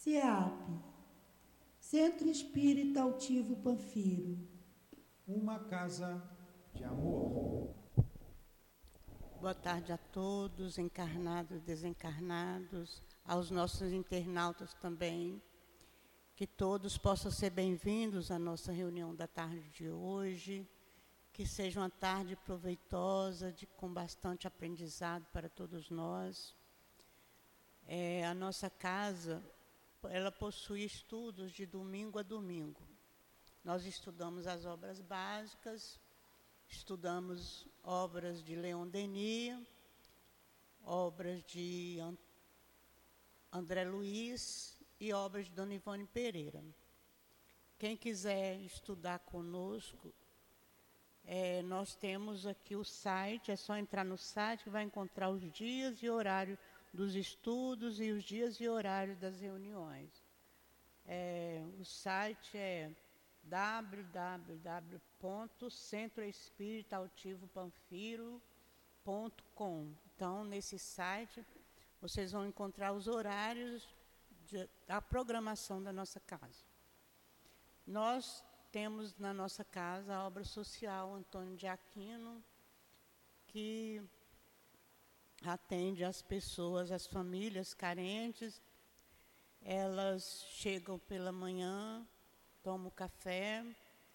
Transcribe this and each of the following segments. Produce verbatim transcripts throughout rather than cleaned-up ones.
CEAP, Centro Espírita Altivo Panfiro. Uma casa de amor. Boa tarde a todos, encarnados e desencarnados, aos nossos internautas também. Que todos possam ser bem-vindos à nossa reunião da tarde de hoje. Que seja uma tarde proveitosa, de, com bastante aprendizado para todos nós. É, a nossa casa, ela possui estudos de domingo a domingo. Nós estudamos as obras básicas, estudamos obras de Leon Denis, obras de André Luiz e obras de Dona Ivone Pereira. Quem quiser estudar conosco, é, nós temos aqui o site, é só entrar no site que vai encontrar os dias e horário dos estudos e os dias e horários das reuniões. É, o site é w w w ponto centro espírita altivo panfiro ponto com. Então, nesse site, vocês vão encontrar os horários de, da programação da nossa casa. Nós temos na nossa casa a obra social Antônio de Aquino, que atende as pessoas, as famílias carentes. Elas chegam pela manhã, tomam café,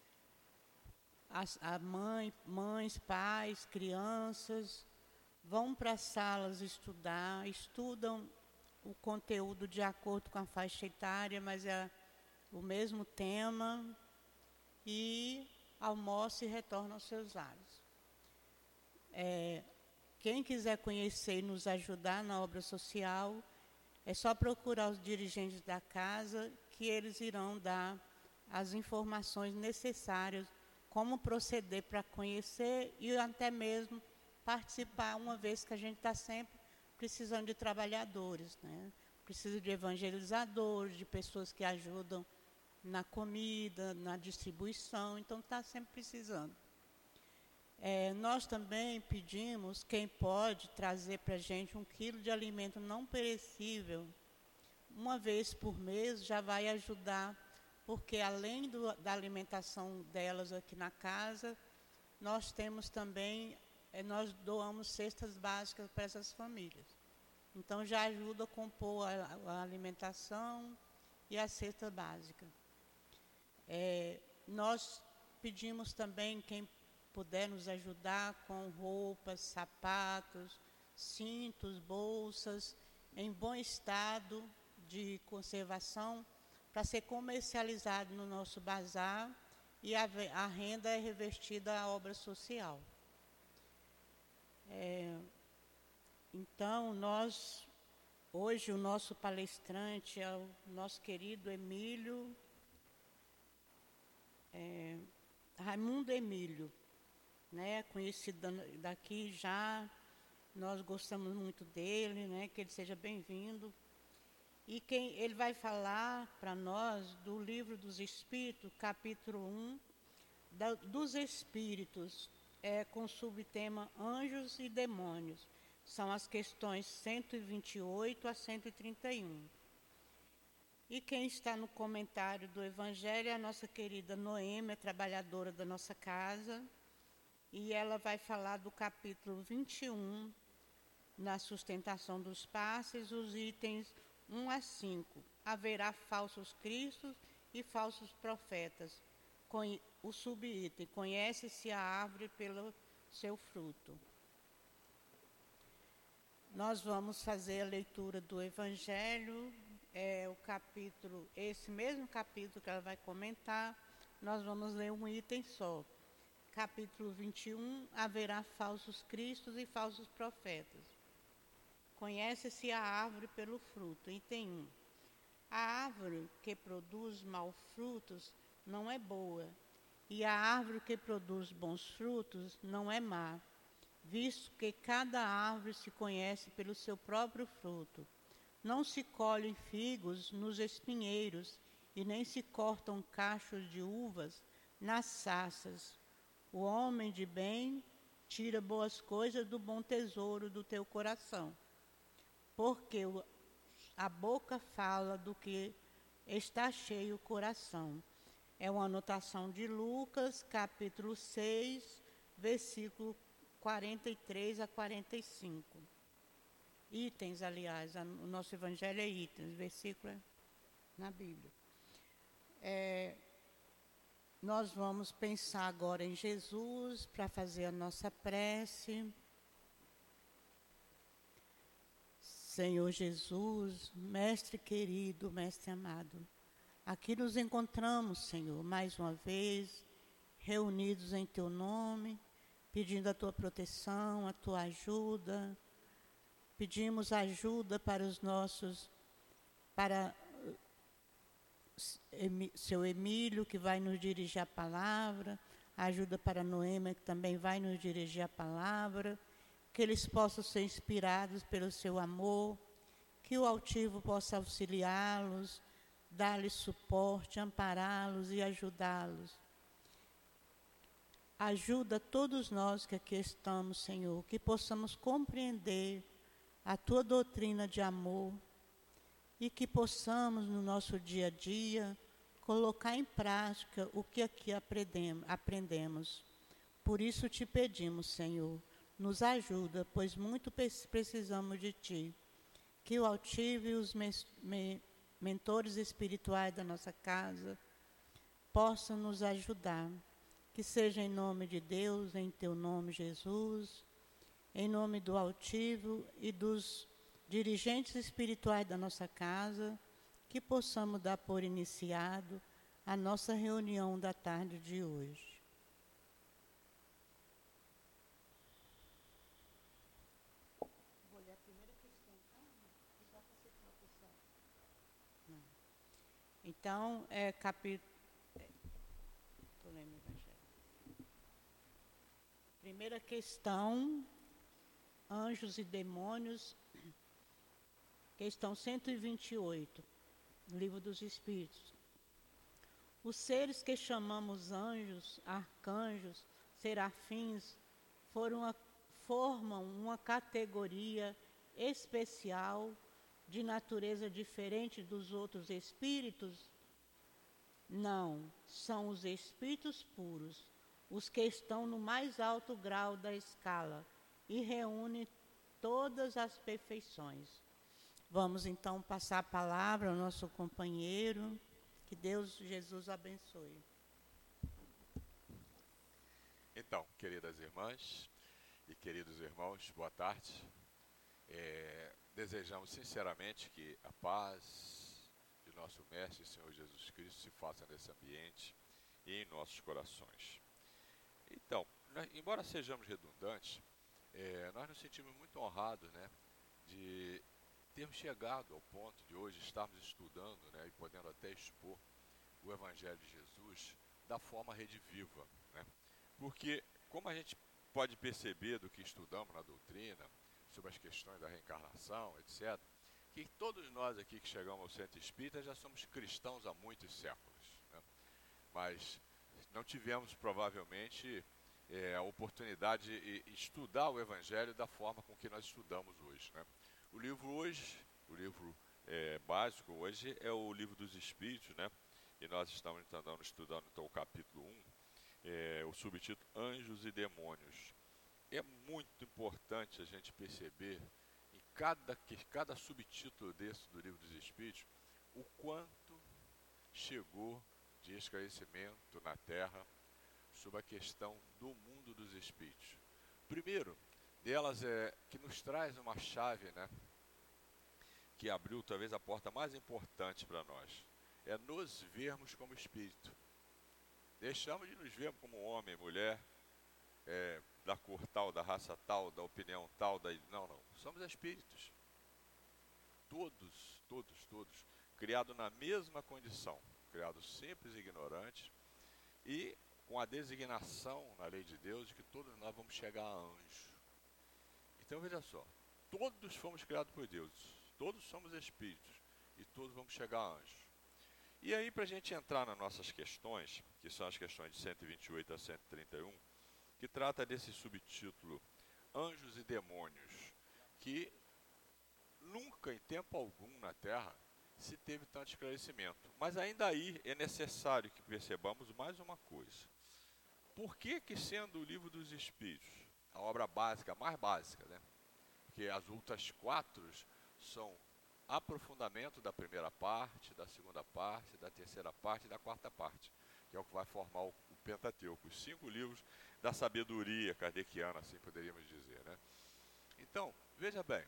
as, a mãe, mães, pais, crianças, vão para as salas estudar, estudam o conteúdo de acordo com a faixa etária, mas é o mesmo tema, e almoçam e retornam aos seus lares. É, quem quiser conhecer e nos ajudar na obra social, é só procurar os dirigentes da casa, que eles irão dar as informações necessárias, como proceder para conhecer e até mesmo participar, uma vez que a gente está sempre precisando de trabalhadores, né? Precisa de evangelizadores, de pessoas que ajudam na comida, na distribuição, então está sempre precisando. É, nós também pedimos, quem pode trazer para a gente um quilo de alimento não perecível, uma vez por mês, já vai ajudar, porque além do, da alimentação delas aqui na casa, nós temos também, é, nós doamos cestas básicas para essas famílias. Então já ajuda a compor a, a alimentação e a cesta básica. É, nós pedimos também, quem puder nos ajudar com roupas, sapatos, cintos, bolsas, em bom estado de conservação, para ser comercializado no nosso bazar, e a, a renda é revestida à obra social. É, então, nós, hoje, o nosso palestrante é o nosso querido Emílio, é, Raimundo Emílio, né, conhecido daqui já, nós gostamos muito dele, né, que ele seja bem-vindo. E quem, ele vai falar para nós do Livro dos Espíritos, capítulo um, da, dos Espíritos, é, com o subtema Anjos e Demônios. São as questões cento e vinte e oito a cento e trinta e um. E quem está no comentário do Evangelho é a nossa querida Noêmia, trabalhadora da nossa casa, e ela vai falar do capítulo vinte e um, na sustentação dos passes, os itens um a cinco. Haverá falsos cristos e falsos profetas. O subitem, conhece-se a árvore pelo seu fruto. Nós vamos fazer a leitura do Evangelho, é o capítulo, esse mesmo capítulo que ela vai comentar, nós vamos ler um item só. Capítulo vinte e um, haverá falsos cristos e falsos profetas. Conhece-se a árvore pelo fruto. Item um. A árvore que produz maus frutos não é boa, e a árvore que produz bons frutos não é má, visto que cada árvore se conhece pelo seu próprio fruto. Não se colhem figos nos espinheiros, e nem se cortam cachos de uvas nas sarças. O homem de bem tira boas coisas do bom tesouro do teu coração, porque a boca fala do que está cheio o coração. É uma anotação de Lucas, capítulo seis, versículo quarenta e três a quarenta e cinco. Itens, aliás, a, o nosso evangelho é itens, versículo é na Bíblia. É, nós vamos pensar agora em Jesus para fazer a nossa prece. Senhor Jesus, Mestre querido, Mestre amado, aqui nos encontramos, Senhor, mais uma vez, reunidos em Teu nome, pedindo a Tua proteção, a Tua ajuda. Pedimos ajuda para os nossos, para seu Emílio, que vai nos dirigir a palavra, ajuda para Noema, que também vai nos dirigir a palavra, que eles possam ser inspirados pelo seu amor, que o altivo possa auxiliá-los, dar-lhes suporte, ampará-los e ajudá-los. Ajuda todos nós que aqui estamos, Senhor, que possamos compreender a Tua doutrina de amor e que possamos, no nosso dia a dia, colocar em prática o que aqui aprendemos. Por isso te pedimos, Senhor, nos ajuda, pois muito precisamos de Ti. Que o altivo e os me me mentores espirituais da nossa casa possam nos ajudar. Que seja em nome de Deus, em Teu nome, Jesus, em nome do altivo e dos dirigentes espirituais da nossa casa, que possamos dar por iniciado a nossa reunião da tarde de hoje. Vou ler a primeira questão. Ah, não. Então, é capítulo... Estou lendo o Evangelho. Primeira questão, anjos e demônios, questão cento e vinte e oito, Livro dos Espíritos. Os seres que chamamos anjos, arcanjos, serafins, foram a, formam uma categoria especial de natureza diferente dos outros espíritos? Não, são os espíritos puros, os que estão no mais alto grau da escala e reúnem todas as perfeições. Vamos então passar a palavra ao nosso companheiro. Que Deus, Jesus, abençoe. Então, queridas irmãs e queridos irmãos, boa tarde. É, desejamos sinceramente que a paz de nosso Mestre Senhor Jesus Cristo se faça nesse ambiente e em nossos corações. Então, nós, embora sejamos redundantes, é, nós nos sentimos muito honrados, né, de termos chegado ao ponto de hoje estarmos estudando, né, e podendo até expor o Evangelho de Jesus da forma Rede Viva, né? Porque, como a gente pode perceber do que estudamos na doutrina, sobre as questões da reencarnação, etcétera, que todos nós aqui que chegamos ao Centro Espírita já somos cristãos há muitos séculos, né? Mas não tivemos, provavelmente, é, a oportunidade de estudar o Evangelho da forma com que nós estudamos hoje, né? O livro hoje, o livro é, básico hoje é o Livro dos Espíritos, né? E nós estamos estudando, estudando então o capítulo um, é, o subtítulo Anjos e Demônios. É muito importante a gente perceber em cada, cada subtítulo desse do Livro dos Espíritos o quanto chegou de esclarecimento na Terra sobre a questão do mundo dos espíritos. Primeiro delas é que nos traz uma chave, né, que abriu talvez a porta mais importante para nós, é nos vermos como espírito. Deixamos de nos ver como homem, mulher, é, da cor tal, da raça tal, da opinião tal, da... não, não, somos espíritos. Todos, todos, todos, criados na mesma condição, criados simples e ignorantes, e com a designação na lei de Deus de que todos nós vamos chegar a anjo. Então veja só, todos fomos criados por Deus, todos somos espíritos e todos vamos chegar a anjo. E aí, para a gente entrar nas nossas questões, que são as questões de cento e vinte e oito a cento e trinta e um, que trata desse subtítulo Anjos e Demônios, que nunca, em tempo algum na Terra, se teve tanto esclarecimento. Mas ainda aí é necessário que percebamos mais uma coisa. Por que que, sendo o Livro dos Espíritos, a obra básica, a mais básica, né? Porque as outras quatro são aprofundamento da primeira parte, da segunda parte, da terceira parte e da quarta parte, que é o que vai formar o, o Pentateuco, os cinco livros da sabedoria kardeciana, assim poderíamos dizer, né? Então, veja bem,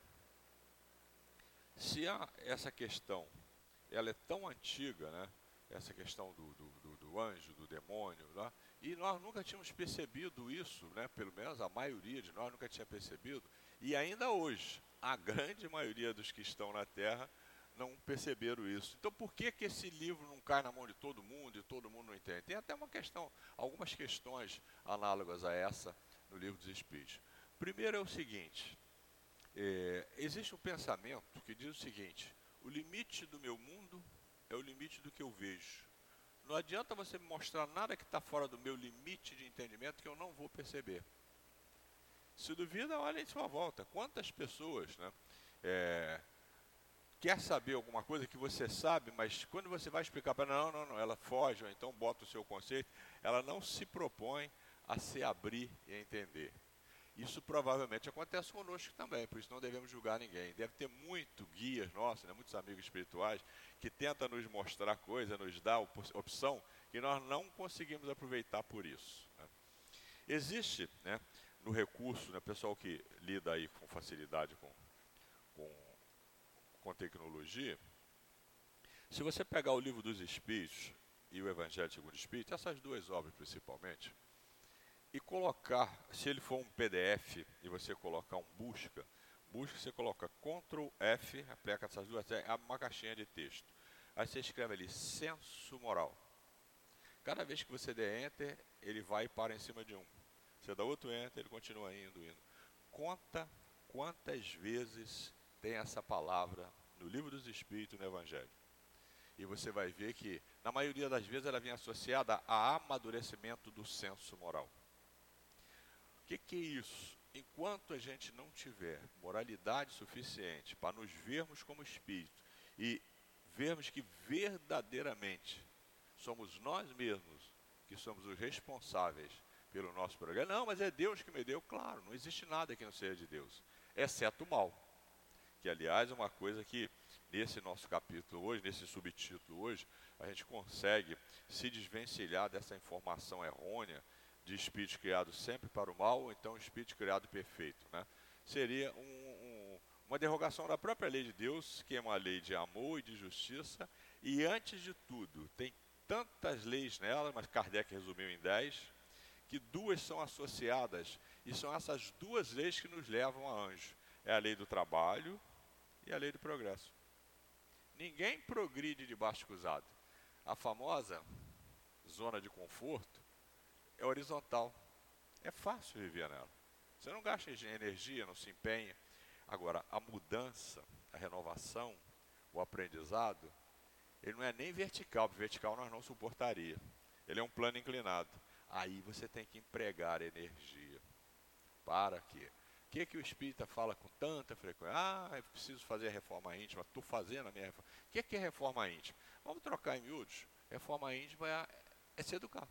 se há essa questão, ela é tão antiga, né? Essa questão do, do, do, do anjo, do demônio, né? E nós nunca tínhamos percebido isso, né? Pelo menos a maioria de nós nunca tinha percebido, e ainda hoje, a grande maioria dos que estão na Terra não perceberam isso. Então, por que que esse livro não cai na mão de todo mundo e todo mundo não entende? Tem até uma questão, algumas questões análogas a essa no Livro dos Espíritos. Primeiro é o seguinte, é, existe um pensamento que diz o seguinte: o limite do meu mundo é o limite do que eu vejo. Não adianta você me mostrar nada que está fora do meu limite de entendimento que eu não vou perceber. Se duvida, olha em sua volta. Quantas pessoas, né, é, quer saber alguma coisa que você sabe, mas quando você vai explicar para ela, não, não, não, ela foge, ou então bota o seu conceito, ela não se propõe a se abrir e a entender. Isso provavelmente acontece conosco também, por isso não devemos julgar ninguém. Deve ter muito guias nossos, né, muitos amigos espirituais, que tentam nos mostrar coisa, nos dar opção, que nós não conseguimos aproveitar por isso, né. Existe, né, no recurso, né, pessoal que lida aí com facilidade com, com, com tecnologia, se você pegar o Livro dos Espíritos e o Evangelho segundo o Espírito, essas duas obras principalmente, e colocar, se ele for um P D F e você colocar um busca, busca, você coloca control F, aplica essas duas, é uma caixinha de texto. Aí você escreve ali, senso moral. Cada vez que você der enter, ele vai e para em cima de um. Você dá outro enter, ele continua indo, indo. Conta quantas vezes tem essa palavra no Livro dos Espíritos e no Evangelho. E você vai ver que, na maioria das vezes, ela vem associada a amadurecimento do senso moral. O que que é isso? Enquanto a gente não tiver moralidade suficiente para nos vermos como espírito e vermos que verdadeiramente somos nós mesmos que somos os responsáveis pelo nosso programa. Não, mas é Deus que me deu. Claro, não existe nada que não seja de Deus, exceto o mal. Que, aliás, é uma coisa que, nesse nosso capítulo hoje, nesse subtítulo hoje, a gente consegue se desvencilhar dessa informação errônea de espírito criado sempre para o mal, ou então espírito criado perfeito, né? Seria um, um, uma derrogação da própria lei de Deus, que é uma lei de amor e de justiça, e antes de tudo, tem tantas leis nela, mas Kardec resumiu em dez, que duas são associadas, e são essas duas leis que nos levam a anjo. É a lei do trabalho e a lei do progresso. Ninguém progride de baixo cruzado. A famosa zona de conforto é horizontal. É fácil viver nela. Você não gasta energia, não se empenha. Agora, a mudança, a renovação, o aprendizado, ele não é nem vertical, porque vertical nós não suportaria. Ele é um plano inclinado. Aí você tem que empregar energia. Para quê? O que, que o espírita fala com tanta frequência? Ah, eu preciso fazer a reforma íntima, estou fazendo a minha reforma. O que, que é reforma íntima? Vamos trocar em miúdos? Reforma íntima é, é se educar.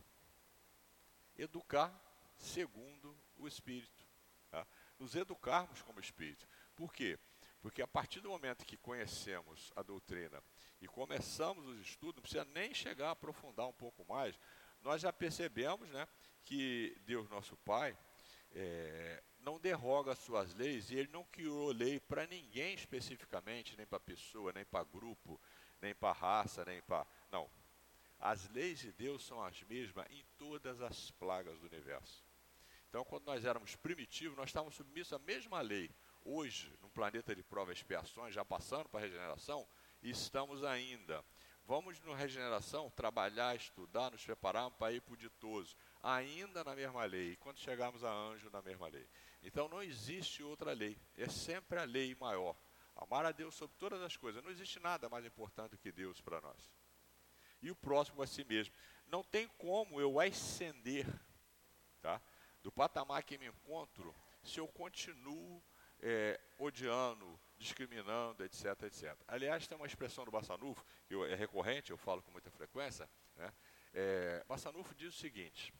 Educar segundo o espírito. Tá? Nos educarmos como espírito. Por quê? Porque a partir do momento que conhecemos a doutrina e começamos os estudos, não precisa nem chegar a aprofundar um pouco mais, nós já percebemos, né, que Deus, nosso Pai, é, não derroga as suas leis, e Ele não criou lei para ninguém especificamente, nem para pessoa, nem para grupo, nem para raça, nem para... Não. As leis de Deus são as mesmas em todas as plagas do universo. Então, quando nós éramos primitivos, nós estávamos submissos à mesma lei. Hoje, num planeta de provas e expiações, já passando para a regeneração, estamos ainda. Vamos, na regeneração, trabalhar, estudar, nos preparar para ir para o ditoso, ainda na mesma lei. E quando chegarmos a anjo, na mesma lei. Então, não existe outra lei. É sempre a lei maior. Amar a Deus sobre todas as coisas. Não existe nada mais importante do que Deus para nós. E o próximo a si mesmo. Não tem como eu ascender, tá, do patamar que me encontro se eu continuo é, odiando, discriminando, etc, etcétera. Aliás, tem uma expressão do Bassanufo, que é recorrente, eu falo com muita frequência, né? É, Bassanufo diz o seguinte: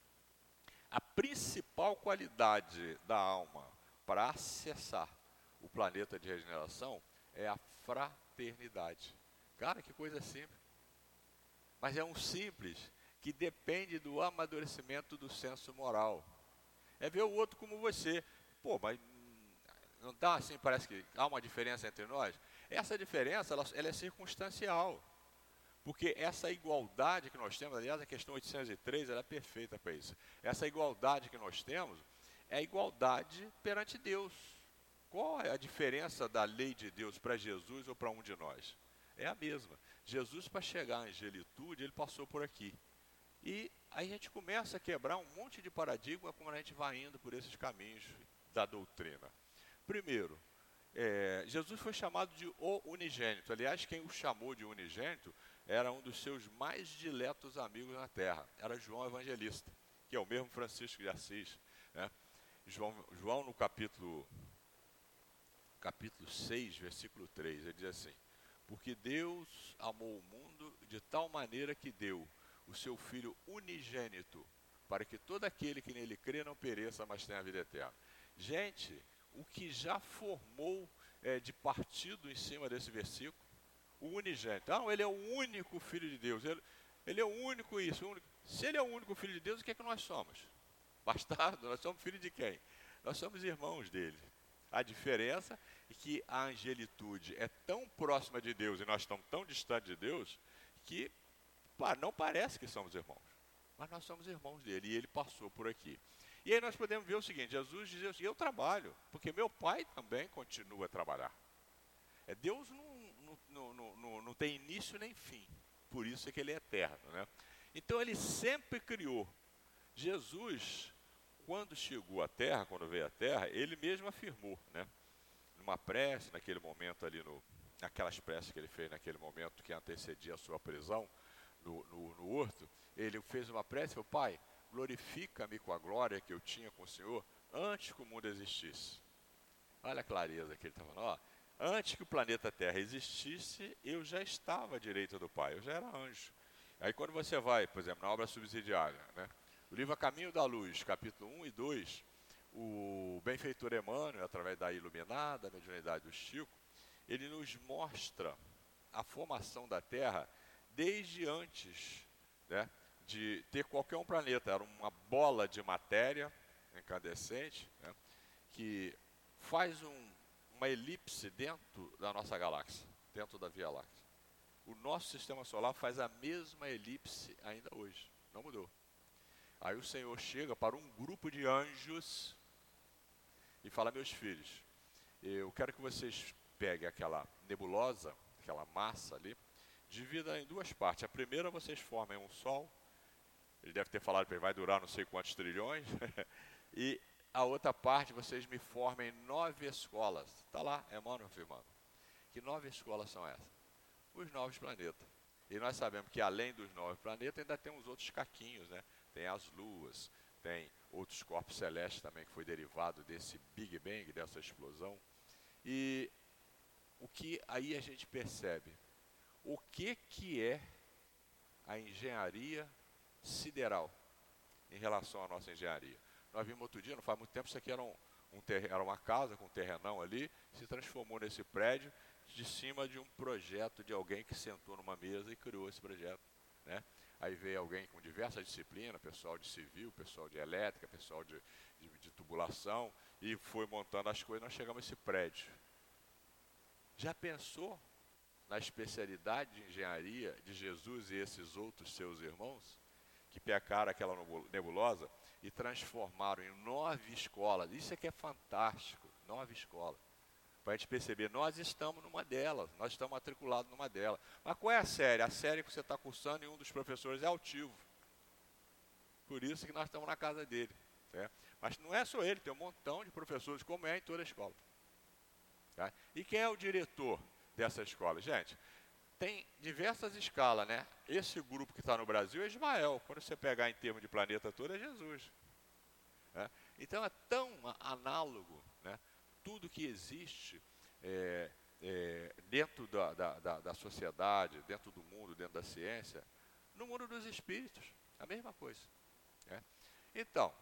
a principal qualidade da alma para acessar o planeta de regeneração é a fraternidade. Cara, que coisa simples. Mas é um simples que depende do amadurecimento do senso moral. É ver o outro como você. Pô, mas não dá assim, parece que há uma diferença entre nós? Essa diferença, ela, ela é circunstancial. Porque essa igualdade que nós temos, aliás, a questão oitocentos e três, ela é perfeita para isso. Essa igualdade que nós temos é a igualdade perante Deus. Qual é a diferença da lei de Deus para Jesus ou para um de nós? É a mesma. Jesus, para chegar à angelitude, ele passou por aqui. E aí a gente começa a quebrar um monte de paradigma como a gente vai indo por esses caminhos da doutrina. Primeiro, é, Jesus foi chamado de o unigênito. Aliás, quem o chamou de unigênito era um dos seus mais diletos amigos na terra. Era João Evangelista, que é o mesmo Francisco de Assis, né? João, João no capítulo, capítulo seis, versículo três, ele diz assim: porque Deus amou o mundo de tal maneira que deu o seu Filho unigênito, para que todo aquele que nele crê não pereça, mas tenha a vida eterna. Gente, o que já formou é, de partido em cima desse versículo? O unigênito. Não, ele é o único Filho de Deus. Ele, ele é o único isso. O único. Se ele é o único Filho de Deus, o que é que nós somos? Bastardo? Nós somos filhos de quem? Nós somos irmãos dele. A diferença é que a angelitude é tão próxima de Deus e nós estamos tão distantes de Deus que pá, não parece que somos irmãos. Mas nós somos irmãos dele e ele passou por aqui. E aí nós podemos ver o seguinte: Jesus diz assim: eu trabalho, porque meu pai também continua a trabalhar. É, Deus não, não, não, não, não tem início nem fim, por isso é que ele é eterno, né? Então ele sempre criou. Jesus, quando chegou à terra, quando veio à terra, ele mesmo afirmou, né? Numa prece, naquele momento ali, no, naquelas preces que ele fez naquele momento que antecedia a sua prisão no, no, no horto, ele fez uma prece e falou: Pai, glorifica-me com a glória que eu tinha com o Senhor antes que o mundo existisse. Olha a clareza que ele está falando. Ó, antes que o planeta Terra existisse, eu já estava à direita do Pai, eu já era anjo. Aí quando você vai, por exemplo, na obra subsidiária, né? O livro A Caminho da Luz, capítulo um e dois, o benfeitor Emmanuel, através da iluminada mediunidade do Chico, ele nos mostra a formação da Terra desde antes, né, de ter qualquer um planeta. Era uma bola de matéria incandescente, né, que faz um, uma elipse dentro da nossa galáxia, dentro da Via Láctea. O nosso sistema solar faz a mesma elipse ainda hoje, não mudou. Aí o Senhor chega para um grupo de anjos e fala: meus filhos, eu quero que vocês peguem aquela nebulosa, aquela massa ali, divida em duas partes. A primeira, vocês formem um sol. Ele deve ter falado que vai durar não sei quantos trilhões. E a outra parte, vocês me formem nove escolas. Está lá, Emmanuel afirmando. Que nove escolas são essas? Os nove planetas. E nós sabemos que além dos nove planetas, ainda tem uns outros caquinhos, né? Tem as luas, tem outros corpos celestes também que foi derivado desse Big Bang, dessa explosão. E o que aí a gente percebe? O que que é a engenharia sideral em relação à nossa engenharia? Nós vimos outro dia, não faz muito tempo, isso aqui era, um, um ter, era uma casa com um terrenão ali, se transformou nesse prédio de cima de um projeto de alguém que sentou numa mesa e criou esse projeto, né? Aí veio alguém com diversas disciplinas, pessoal de civil, pessoal de elétrica, pessoal de, de, de tubulação, e foi montando as coisas, nós chegamos a esse prédio. Já pensou na especialidade de engenharia de Jesus e esses outros seus irmãos, que pegaram aquela nebulosa e transformaram em nove escolas? Isso é que é fantástico, nove escolas. Para a gente perceber, nós estamos numa delas, nós estamos matriculados numa delas. Mas qual é a série? A série que você está cursando e um dos professores é altivo. Por isso que nós estamos na casa dele. Né? Mas não é só ele, tem um montão de professores, como é em toda a escola. Tá? E quem é o diretor dessa escola? Gente, tem diversas escalas, né? Esse grupo que está no Brasil é Ismael. Quando você pegar em termos de planeta todo, é Jesus. Né? Então é tão análogo, né? Tudo que existe é, é, dentro da, da, da, da sociedade, dentro do mundo, dentro da ciência, no mundo dos espíritos, a mesma coisa. Né? Então,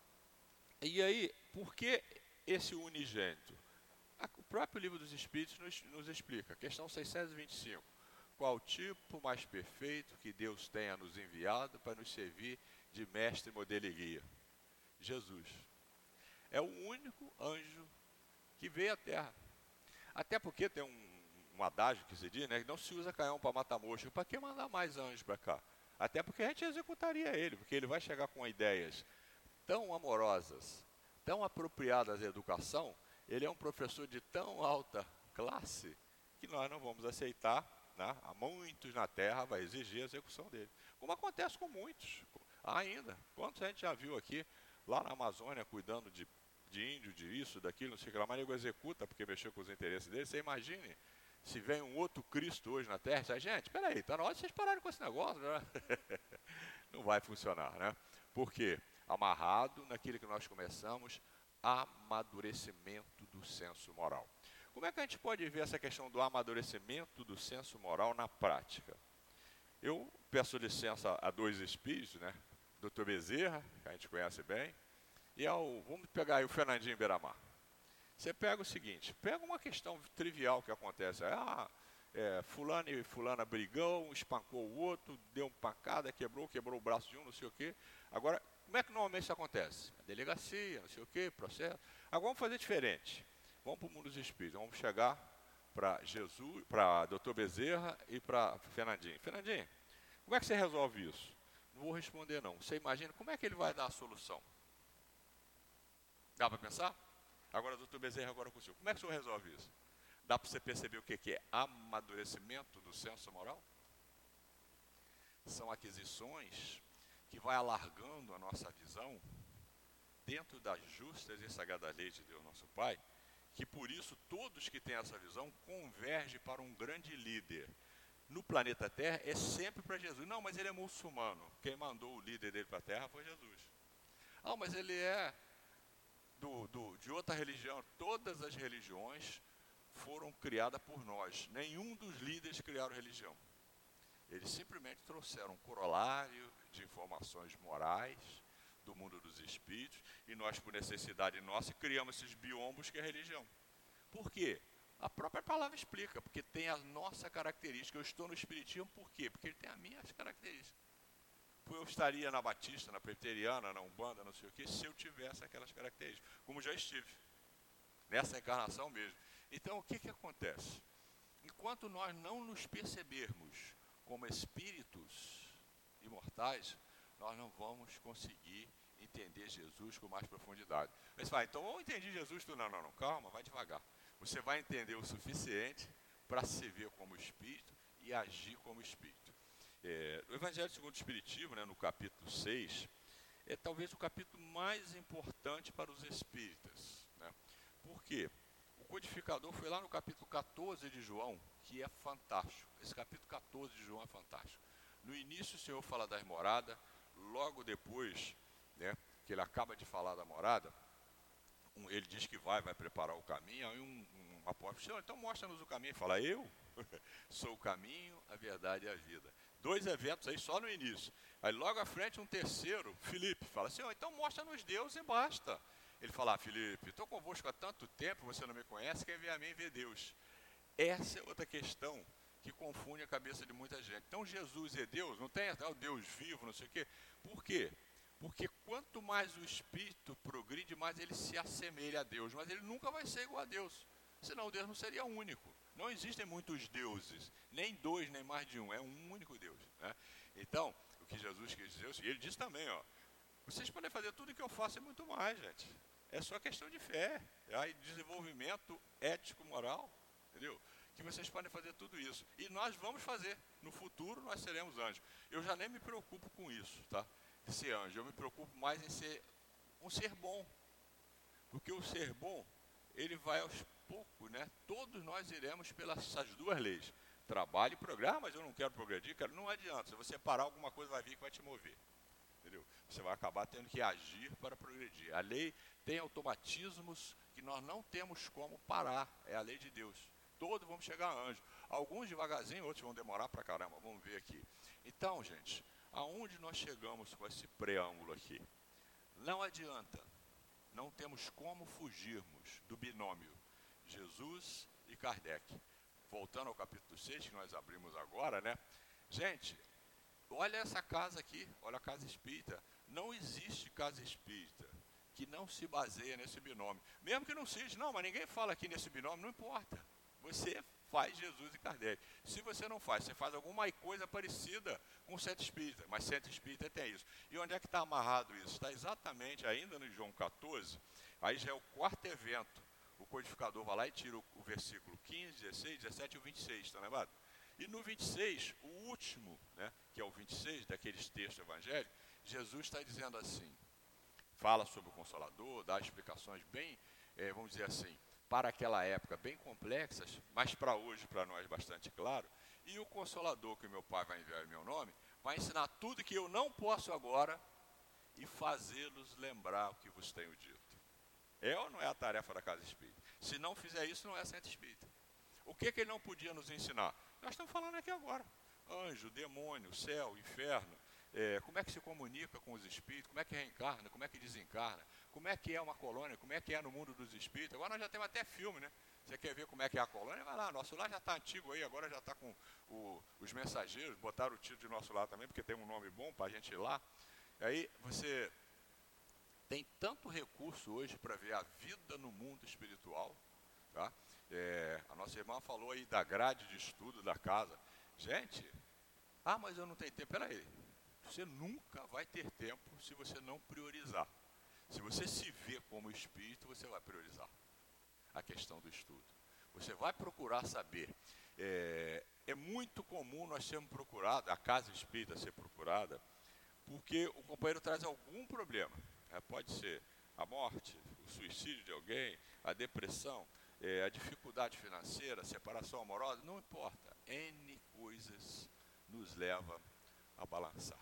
e aí, por que esse unigênito? O próprio Livro dos Espíritos nos, nos explica, questão seiscentos e vinte e cinco, qual tipo mais perfeito que Deus tenha nos enviado para nos servir de mestre, modelo e guia? Jesus. É o único anjo que veio à Terra. Até porque tem um, um adágio que se diz, né, que não se usa canhão para matar mosca. Para que mandar mais anjos para cá? Até porque a gente executaria ele, porque ele vai chegar com ideias tão amorosas, tão apropriadas à educação, ele é um professor de tão alta classe, que nós não vamos aceitar, né? Há muitos na Terra, vai exigir a execução dele. Como acontece com muitos, ainda. Quantos a gente já viu aqui, lá na Amazônia, cuidando de, de índio, de isso, daquilo, não sei o que lá, mas ele executa porque mexeu com os interesses dele. Você imagine se vem um outro Cristo hoje na Terra, você, gente, peraí, está na hora de vocês pararem com esse negócio, né? Não vai funcionar, né? Por quê? Amarrado naquilo que nós começamos, amadurecimento do senso moral. Como é que a gente pode ver essa questão do amadurecimento do senso moral na prática? Eu peço licença a dois espíritos, né? doutor Bezerra, que a gente conhece bem, e ao, vamos pegar aí o Fernandinho Beiramar. Você pega o seguinte, pega uma questão trivial que acontece, ah, é, fulano e fulana brigou, um espancou o outro, deu uma pancada, quebrou, quebrou o braço de um, não sei o quê. Agora, como é que normalmente isso acontece? A delegacia, não sei o quê, processo. Agora vamos fazer diferente. Vamos para o mundo dos espíritos, vamos chegar para Jesus, para doutor Bezerra e para Fernandinho. Fernandinho, como é que você resolve isso? Não vou responder não. Você imagina como é que ele vai dar a solução? Dá para pensar? Agora, doutor Bezerra, agora consigo. Como é que o senhor resolve isso? Dá para você perceber o que é amadurecimento do senso moral? São aquisições que vai alargando a nossa visão dentro das justas e sagradas leis de Deus nosso Pai, que por isso todos que têm essa visão convergem para um grande líder. No planeta Terra é sempre para Jesus. Não, mas ele é muçulmano. Quem mandou o líder dele para a Terra foi Jesus. Ah, mas ele é do, do, de outra religião. Todas as religiões foram criadas por nós. Nenhum dos líderes criaram religião. Eles simplesmente trouxeram um corolário de informações morais do mundo dos espíritos e nós, por necessidade nossa, criamos esses biombos que é a religião. Por quê? A própria palavra explica, porque tem a nossa característica. Eu estou no espiritismo por quê? Porque ele tem as minhas características. Eu estaria na Batista, na Presbiteriana, na Umbanda, não sei o quê, se eu tivesse aquelas características, como já estive, nessa encarnação mesmo. Então, o que que acontece? Enquanto nós não nos percebermos como espíritos imortais, nós não vamos conseguir entender Jesus com mais profundidade. Mas vai, então eu entendi Jesus, tu não, não, não, calma, vai devagar. Você vai entender o suficiente para se ver como espírito e agir como espírito. É, o Evangelho segundo o Espiritismo, né, no capítulo seis, é talvez o capítulo mais importante para os espíritas. Né? Por quê? O codificador foi lá no capítulo quatorze de João, que é fantástico. Esse capítulo quatorze de João é fantástico. No início o Senhor fala das moradas, logo depois, né, que ele acaba de falar da morada, um, ele diz que vai, vai preparar o caminho, aí um, um apóstolo, Senhor, então mostra-nos o caminho. Ele fala, eu sou o caminho, a verdade e a vida. Dois eventos aí só no início. Aí logo à frente um terceiro, Filipe, fala, Senhor, então mostra-nos Deus e basta. Ele fala, ah, Filipe, estou convosco há tanto tempo, você não me conhece, quem vê a mim vê Deus. Essa é outra questão que confunde a cabeça de muita gente. Então Jesus é Deus, não tem até o Deus vivo, não sei o quê. Por quê? Porque quanto mais o espírito progride, mais ele se assemelha a Deus, mas ele nunca vai ser igual a Deus, senão Deus não seria único. Não existem muitos deuses, nem dois, nem mais de um, é um único Deus. Né? Então, o que Jesus quis dizer, e ele diz também, ó, vocês podem fazer tudo o que eu faço e muito mais, gente. É só questão de fé, é desenvolvimento ético-moral, entendeu? Que vocês podem fazer tudo isso. E nós vamos fazer. No futuro nós seremos anjos. Eu já nem me preocupo com isso, tá? De ser anjo. Eu me preocupo mais em ser um ser bom. Porque o ser bom, ele vai aos poucos, né? Todos nós iremos pelas essas duas leis. Trabalho e programa, mas eu não quero progredir, cara. Não adianta. Se você parar, alguma coisa vai vir que vai te mover. Entendeu? Você vai acabar tendo que agir para progredir. A lei tem automatismos que nós não temos como parar, é a lei de Deus. Todos vamos chegar a anjo. Alguns devagarzinho, outros vão demorar pra caramba, vamos ver aqui. Então, gente, aonde nós chegamos com esse preâmbulo aqui? Não adianta, não temos como fugirmos do binômio Jesus e Kardec. Voltando ao capítulo seis, que nós abrimos agora, né? Gente, olha essa casa aqui, olha a casa espírita. Não existe casa espírita que não se baseia nesse binômio. Mesmo que não seja, não, mas ninguém fala aqui nesse binômio, não importa. Você faz Jesus e Kardec. Se você não faz, você faz alguma coisa parecida com o centro espírita, mas centro espírita tem isso. E onde é que está amarrado isso? Está exatamente ainda no João quatorze, aí já é o quarto evento. O codificador vai lá e tira o, o versículo quinze, dezesseis, dezessete e o vinte e seis, está lembrado? E no vinte e seis, o último, né, que é o vinte e seis daqueles textos evangélicos, Jesus está dizendo assim, fala sobre o Consolador, dá explicações bem, é, vamos dizer assim, para aquela época bem complexas, mas para hoje, para nós, bastante claro. E o Consolador que o meu Pai vai enviar em meu nome, vai ensinar tudo que eu não posso agora e fazê-los lembrar o que vos tenho dito. É ou não é a tarefa da casa espírita? Se não fizer isso, não é centro espírita. O que, que ele não podia nos ensinar? Nós estamos falando aqui agora. Anjo, demônio, céu, inferno. É, como é que se comunica com os espíritos, como é que reencarna, como é que desencarna, como é que é uma colônia, como é que é no mundo dos espíritos. Agora nós já temos até filme, né? Você quer ver como é que é a colônia? Vai lá, nosso lar já está antigo aí, agora já está com o, os mensageiros, botaram o título de nosso lar também, porque tem um nome bom para a gente ir lá. Aí você tem tanto recurso hoje para ver a vida no mundo espiritual, tá? É, a nossa irmã falou aí da grade de estudo da casa. Gente, ah, mas eu não tenho tempo. Peraí. Você nunca vai ter tempo se você não priorizar. Se você se vê como espírito, você vai priorizar a questão do estudo. Você vai procurar saber. É, é muito comum nós sermos procurados, a casa espírita ser procurada, porque o companheiro traz algum problema. É, pode ser a morte, o suicídio de alguém, a depressão, é, a dificuldade financeira, a separação amorosa, não importa. N coisas nos leva a balançar.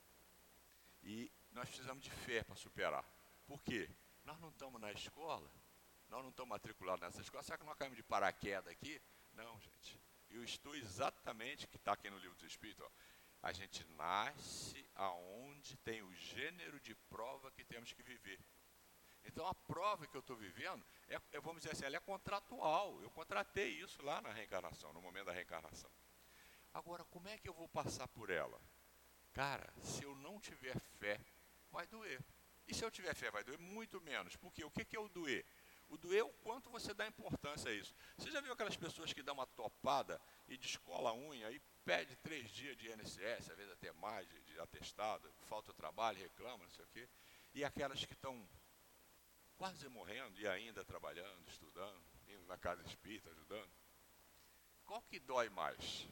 E nós precisamos de fé para superar. Por quê? Nós não estamos na escola, nós não estamos matriculados nessa escola. Será que nós caímos de paraquedas aqui? Não, gente. Eu estou exatamente, que está aqui no Livro dos Espíritos, ó, a gente nasce aonde tem o gênero de prova que temos que viver. Então a prova que eu estou vivendo, é, é, vamos dizer assim, ela é contratual. Eu contratei isso lá na reencarnação, no momento da reencarnação. Agora, como é que eu vou passar por ela? Cara, se eu não tiver fé, vai doer. E se eu tiver fé, vai doer muito menos. Porque o que, que é o doer? O doer é o quanto você dá importância a isso. Você já viu aquelas pessoas que dão uma topada e descola a unha e pede três dias de I N S S, às vezes até mais, de, de atestado, falta trabalho, reclama, não sei o quê. E aquelas que estão quase morrendo e ainda trabalhando, estudando, indo na casa espírita, ajudando. Qual que dói mais?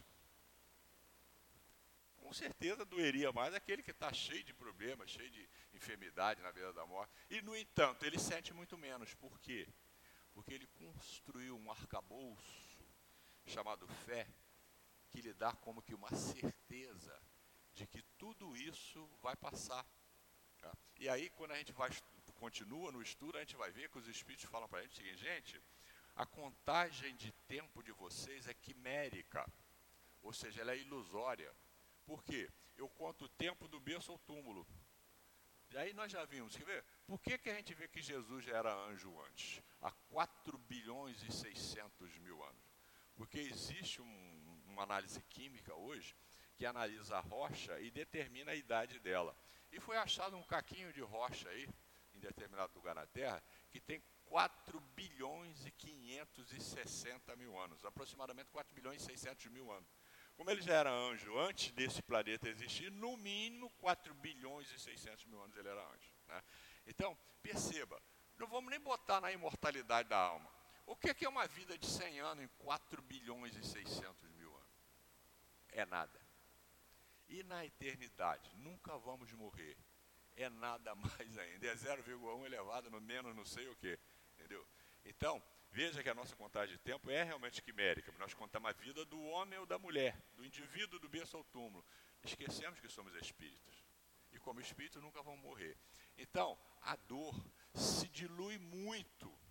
Com certeza doeria mais aquele que está cheio de problemas, cheio de enfermidade na beira da morte. E, no entanto, ele sente muito menos. Por quê? Porque ele construiu um arcabouço chamado fé, que lhe dá como que uma certeza de que tudo isso vai passar. Tá? E aí, quando a gente vai, continua no estudo, a gente vai ver que os espíritos falam para a gente o seguinte: gente, a contagem de tempo de vocês é quimérica, ou seja, ela é ilusória. Por quê? Eu conto o tempo do berço ao túmulo. E aí nós já vimos, quer ver? Por que, que a gente vê que Jesus já era anjo antes? Há quatro bilhões e seiscentos mil anos. Porque existe um, uma análise química hoje que analisa a rocha e determina a idade dela. E foi achado um caquinho de rocha aí, em determinado lugar na Terra, que tem quatro bilhões e quinhentos e sessenta mil anos, aproximadamente quatro bilhões e seiscentos mil anos. Como ele já era anjo antes desse planeta existir, no mínimo quatro bilhões e seiscentos mil anos ele era anjo. Né? Então, perceba, não vamos nem botar na imortalidade da alma. O que é uma vida de cem anos em quatro bilhões e seiscentos mil anos? É nada. E na eternidade, nunca vamos morrer. É nada mais ainda. É zero vírgula um elevado no menos não sei o quê. Entendeu? Então, veja que a nossa contagem de tempo é realmente quimérica. Nós contamos a vida do homem ou da mulher, do indivíduo do berço ao túmulo. Esquecemos que somos espíritos. E como espíritos nunca vão morrer. Então, a dor se dilui muito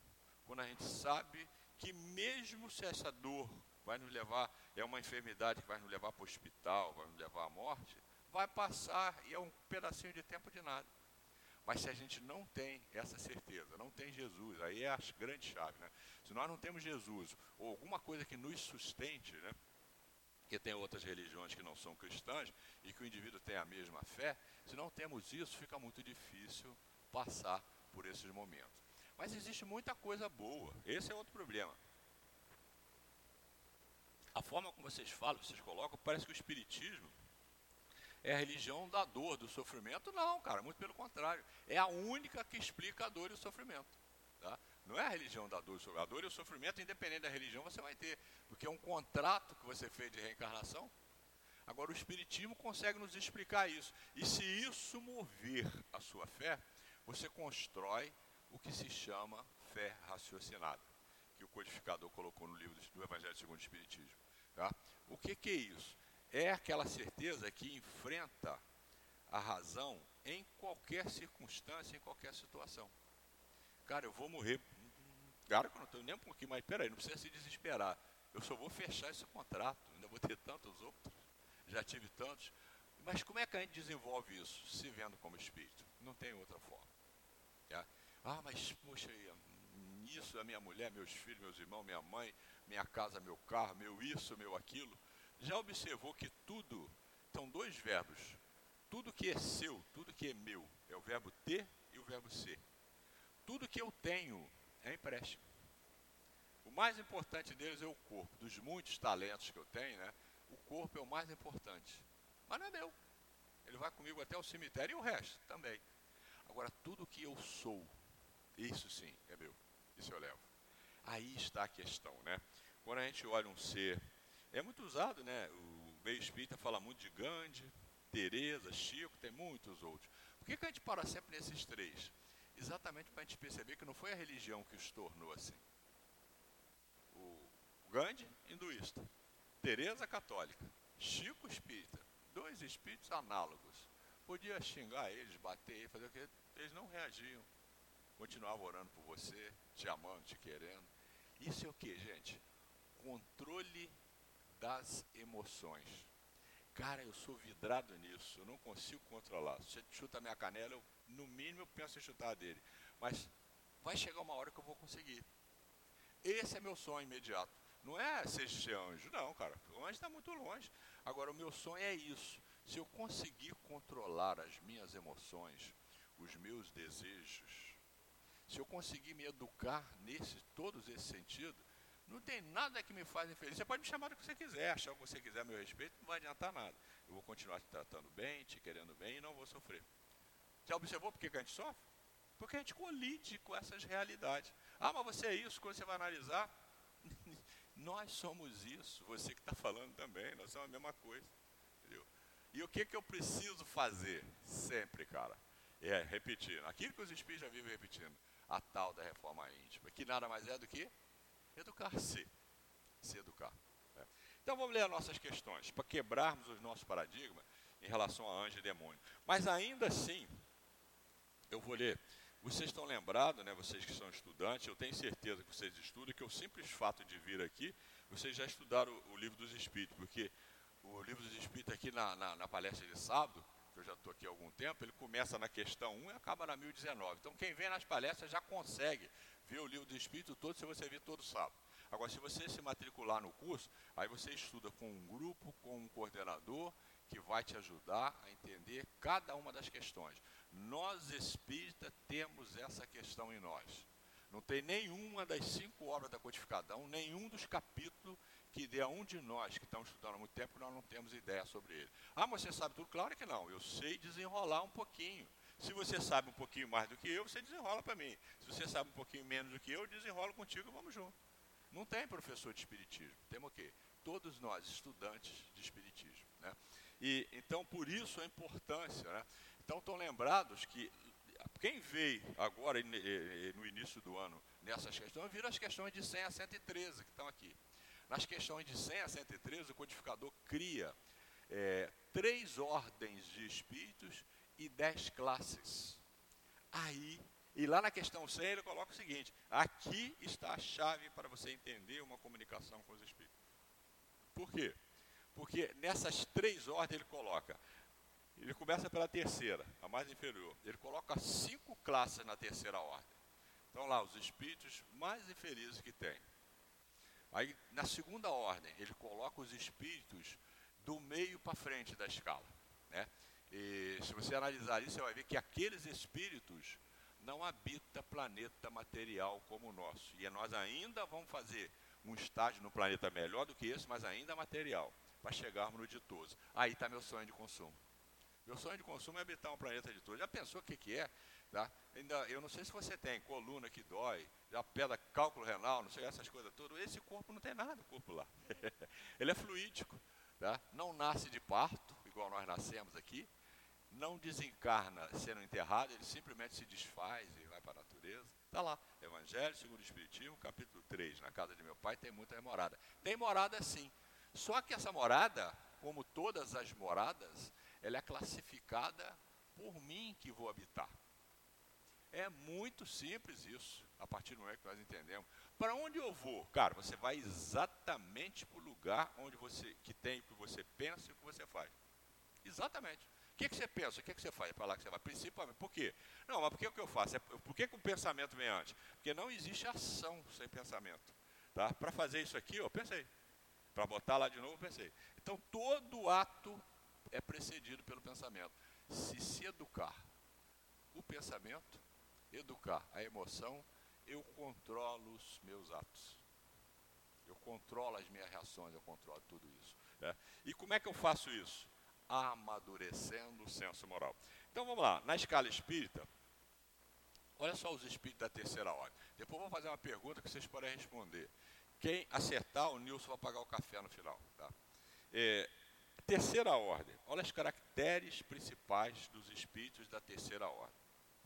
quando a gente sabe que mesmo se essa dor vai nos levar, é uma enfermidade que vai nos levar para o hospital, vai nos levar à morte, vai passar e é um pedacinho de tempo de nada. Mas se a gente não tem essa certeza, não tem Jesus, aí é a grande chave, né? Se nós não temos Jesus, ou alguma coisa que nos sustente, né? Porque tem outras religiões que não são cristãs e que o indivíduo tem a mesma fé, se não temos isso, fica muito difícil passar por esses momentos. Mas existe muita coisa boa, esse é outro problema. A forma como vocês falam, vocês colocam, parece que o espiritismo é a religião da dor, do sofrimento. Não, cara, muito pelo contrário. É a única que explica a dor e o sofrimento. Tá? Não é a religião da dor e o sofrimento. A dor e o sofrimento, independente da religião, você vai ter. Porque é um contrato que você fez de reencarnação. Agora, o espiritismo consegue nos explicar isso. E se isso mover a sua fé, você constrói o que se chama fé raciocinada, que o codificador colocou no livro do Evangelho segundo o Espiritismo. Tá? O que, que é isso? É aquela certeza que enfrenta a razão em qualquer circunstância, em qualquer situação. Cara, eu vou morrer. Cara, que eu não estou nem um pouquinho, mas peraí, não precisa se desesperar. Eu só vou fechar esse contrato, ainda vou ter tantos outros, já tive tantos. Mas como é que a gente desenvolve isso? Se vendo como espírito. Não tem outra forma. Tá? Ah, mas, poxa, isso, a minha mulher, meus filhos, meus irmãos, minha mãe, minha casa, meu carro, meu isso, meu aquilo. Já observou que tudo, são dois verbos, tudo que é seu, tudo que é meu, é o verbo ter e o verbo ser. Tudo que eu tenho é empréstimo. O mais importante deles é o corpo. Dos muitos talentos que eu tenho, né, o corpo é o mais importante. Mas não é meu. Ele vai comigo até o cemitério e o resto também. Agora, tudo que eu sou, isso sim é meu. Isso eu levo. Aí está a questão, né? Quando a gente olha um ser... É muito usado, né? O meio espírita fala muito de Gandhi, Teresa, Chico, tem muitos outros. Por que, que a gente para sempre nesses três? Exatamente para a gente perceber que não foi a religião que os tornou assim. O Gandhi, hinduísta. Teresa, católica. Chico, espírita. Dois espíritos análogos. Podia xingar eles, bater eles, fazer o quê? Eles não reagiam. Continuavam orando por você, te amando, te querendo. Isso é o que, gente? Controle das emoções. Cara, eu sou vidrado nisso, eu não consigo controlar. Se você chuta a minha canela, eu, no mínimo eu penso em chutar a dele. Mas vai chegar uma hora que eu vou conseguir. Esse é meu sonho imediato. Não é ser anjo, não, cara. O anjo está muito longe. Agora, o meu sonho é isso. Se eu conseguir controlar as minhas emoções, os meus desejos, se eu conseguir me educar nesse, todos esses sentidos, não tem nada que me faz infeliz. Você pode me chamar do que você quiser, achar o que você quiser a meu respeito, não vai adiantar nada. Eu vou continuar te tratando bem, te querendo bem e não vou sofrer. Já observou por que que a gente sofre? Porque a gente colide com essas realidades. Ah, mas você é isso, quando você vai analisar, nós somos isso, você que está falando também, nós somos a mesma coisa. Entendeu? E o que que eu preciso fazer? Sempre, cara, é repetir. Aquilo que os espíritos já vivem repetindo, a tal da reforma íntima, que nada mais é do que educar-se, se educar. Né? Então vamos ler as nossas questões, para quebrarmos os nossos paradigmas em relação a anjo e demônio. Mas ainda assim, eu vou ler. Vocês estão lembrados, né, vocês que são estudantes, eu tenho certeza que vocês estudam, que o simples fato de vir aqui, vocês já estudaram o, o livro dos Espíritos, porque o livro dos Espíritos aqui na, na, na palestra de sábado, que eu já estou aqui há algum tempo, ele começa na questão um e acaba na mil e dezenove. Então quem vem nas palestras já consegue ver o livro do Espírito todo, se você vir todo sábado. Agora, se você se matricular no curso, aí você estuda com um grupo, com um coordenador, que vai te ajudar a entender cada uma das questões. Nós, espíritas, temos essa questão em nós. Não tem nenhuma das cinco obras da codificação, nenhum dos capítulos que dê a um de nós que estamos estudando há muito tempo, nós não temos ideia sobre ele. Ah, mas você sabe tudo? Claro que não. Eu sei desenrolar um pouquinho. Se você sabe um pouquinho mais do que eu, você desenrola para mim. Se você sabe um pouquinho menos do que eu, eu desenrolo contigo e vamos junto. Não tem professor de espiritismo. Temos o quê? Todos nós, estudantes de espiritismo. Né? E, então, por isso a importância. Né? Então, estão lembrados que quem veio agora, no início do ano, nessas questões, viram as questões de cem a cento e treze, que estão aqui. Nas questões de cem a cento e treze, o codificador cria é, três ordens de espíritos e dez classes. Aí E lá na questão cem ele coloca o seguinte: aqui está a chave para você entender uma comunicação com os espíritos. Por quê? Porque nessas três ordens ele coloca, ele começa pela terceira, a mais inferior. Ele coloca cinco classes na terceira ordem. Então lá, os espíritos mais infelizes que tem. Aí, na segunda ordem, ele coloca os espíritos do meio para frente da escala, né? E se você analisar isso, você vai ver que aqueles espíritos não habitam planeta material como o nosso. E nós ainda vamos fazer um estágio no planeta melhor do que esse, mas ainda material, para chegarmos no ditoso. Aí está meu sonho de consumo. Meu sonho de consumo é habitar um planeta ditoso. Já pensou o que, que é? Tá? Ainda, eu não sei se você tem coluna que dói, já pedra, cálculo renal, não sei, essas coisas todas. Esse corpo não tem nada, o corpo lá. Ele é fluídico, tá? Não nasce de parto, igual nós nascemos aqui, não desencarna sendo enterrado, ele simplesmente se desfaz e vai para a natureza. Está lá, Evangelho segundo o Espiritismo, capítulo três, na casa de meu pai tem muita morada. Tem morada sim, só que essa morada, como todas as moradas, ela é classificada por mim que vou habitar. É muito simples isso, a partir do momento que nós entendemos. Para onde eu vou? Cara, você vai exatamente para o lugar onde você, que tem o que você pensa e o que você faz. Exatamente. O que, que você pensa? O que, que você faz? É para lá que você vai. Principalmente. Por quê? Não, mas por que, que eu faço? É, por que, que o pensamento vem antes? Porque não existe ação sem pensamento. Tá? Para fazer isso aqui, eu pensei. Para botar lá de novo, eu pensei. Então, todo ato é precedido pelo pensamento. Se se educar o pensamento, educar a emoção, eu controlo os meus atos. Eu controlo as minhas reações, eu controlo tudo isso. Né? E como é que eu faço isso? Amadurecendo o senso moral. Então vamos lá, na escala espírita, olha só os espíritos da terceira ordem. Depois vou fazer uma pergunta que vocês podem responder. Quem acertar, o Nilson vai pagar o café no final. Tá? É, terceira ordem, olha os caracteres principais dos espíritos da terceira ordem.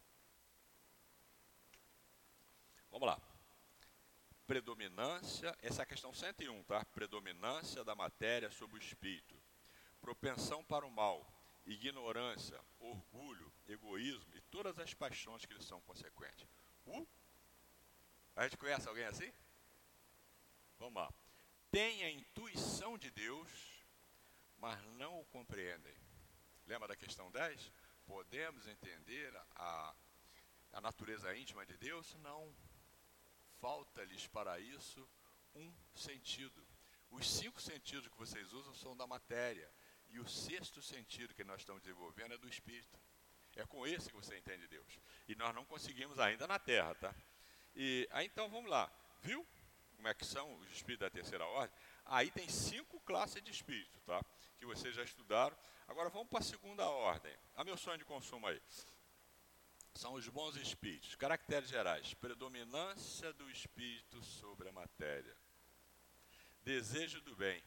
Vamos lá. Predominância, essa é a questão cento e um, tá? Predominância da matéria sobre o espírito. Propensão para o mal, ignorância, orgulho, egoísmo e todas as paixões que lhes são consequentes. Uh? A gente conhece alguém assim? Vamos lá. Tem a intuição de Deus, mas não o compreendem. Lembra da questão dez? Podemos entender a, a natureza íntima de Deus? Não. Falta-lhes para isso um sentido. Os cinco sentidos que vocês usam são da matéria. E o sexto sentido que nós estamos desenvolvendo é do Espírito. É com esse que você entende Deus. E nós não conseguimos ainda na Terra, tá? E aí então vamos lá. Viu como é que são os espíritos da terceira ordem? Aí tem cinco classes de espírito, tá? Que vocês já estudaram. Agora vamos para a segunda ordem. A meu sonho de consumo aí. São os bons espíritos. Caracteres gerais. Predominância do espírito sobre a matéria. Desejo do bem.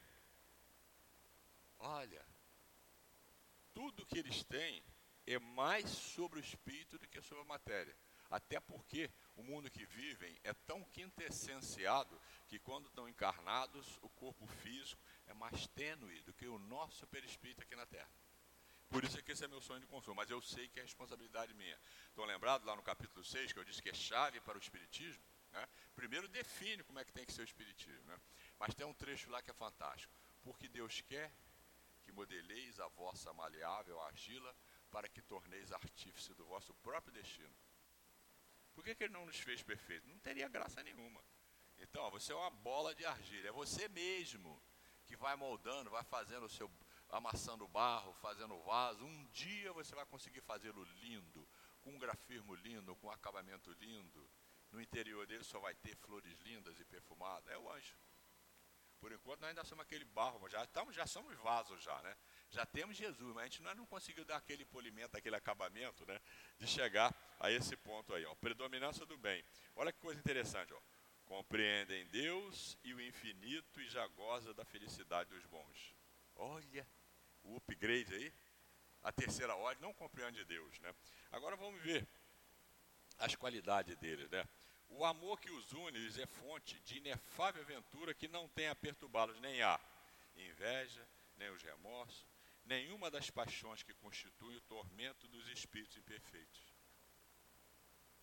Olha, tudo que eles têm é mais sobre o espírito do que sobre a matéria. Até porque o mundo que vivem é tão quintessenciado que quando estão encarnados, o corpo físico é mais tênue do que o nosso perispírito aqui na Terra. Por isso é que esse é meu sonho de consumo, mas eu sei que é responsabilidade minha. Estão lembrados lá no capítulo seis, que eu disse que é chave para o espiritismo? Né? Primeiro define como é que tem que ser o espiritismo. Né? Mas tem um trecho lá que é fantástico. Porque Deus quer que modeleis a vossa maleável argila para que torneis artífice do vosso próprio destino. Por que, que ele não nos fez perfeitos? Não teria graça nenhuma. Então, ó, você é uma bola de argila, é você mesmo que vai moldando, vai fazendo o seu, amassando o barro, fazendo o vaso. Um dia você vai conseguir fazê-lo lindo, com um grafismo lindo, com um acabamento lindo. No interior dele só vai ter flores lindas e perfumadas. É o anjo. Por enquanto nós ainda somos aquele barro, mas já, estamos, já somos vasos já, né? Já temos Jesus, mas a gente não, não conseguiu dar aquele polimento, aquele acabamento, né? De chegar a esse ponto aí, ó. Predominância do bem. Olha que coisa interessante, ó. Compreendem Deus e o infinito e já goza da felicidade dos bons. Olha o upgrade aí. A terceira ordem não compreende Deus, né? Agora vamos ver as qualidades dele, né? O amor que os une lhes é fonte de inefável aventura que não tem a perturbá-los nem a inveja, nem os remorsos, nenhuma das paixões que constituem o tormento dos espíritos imperfeitos.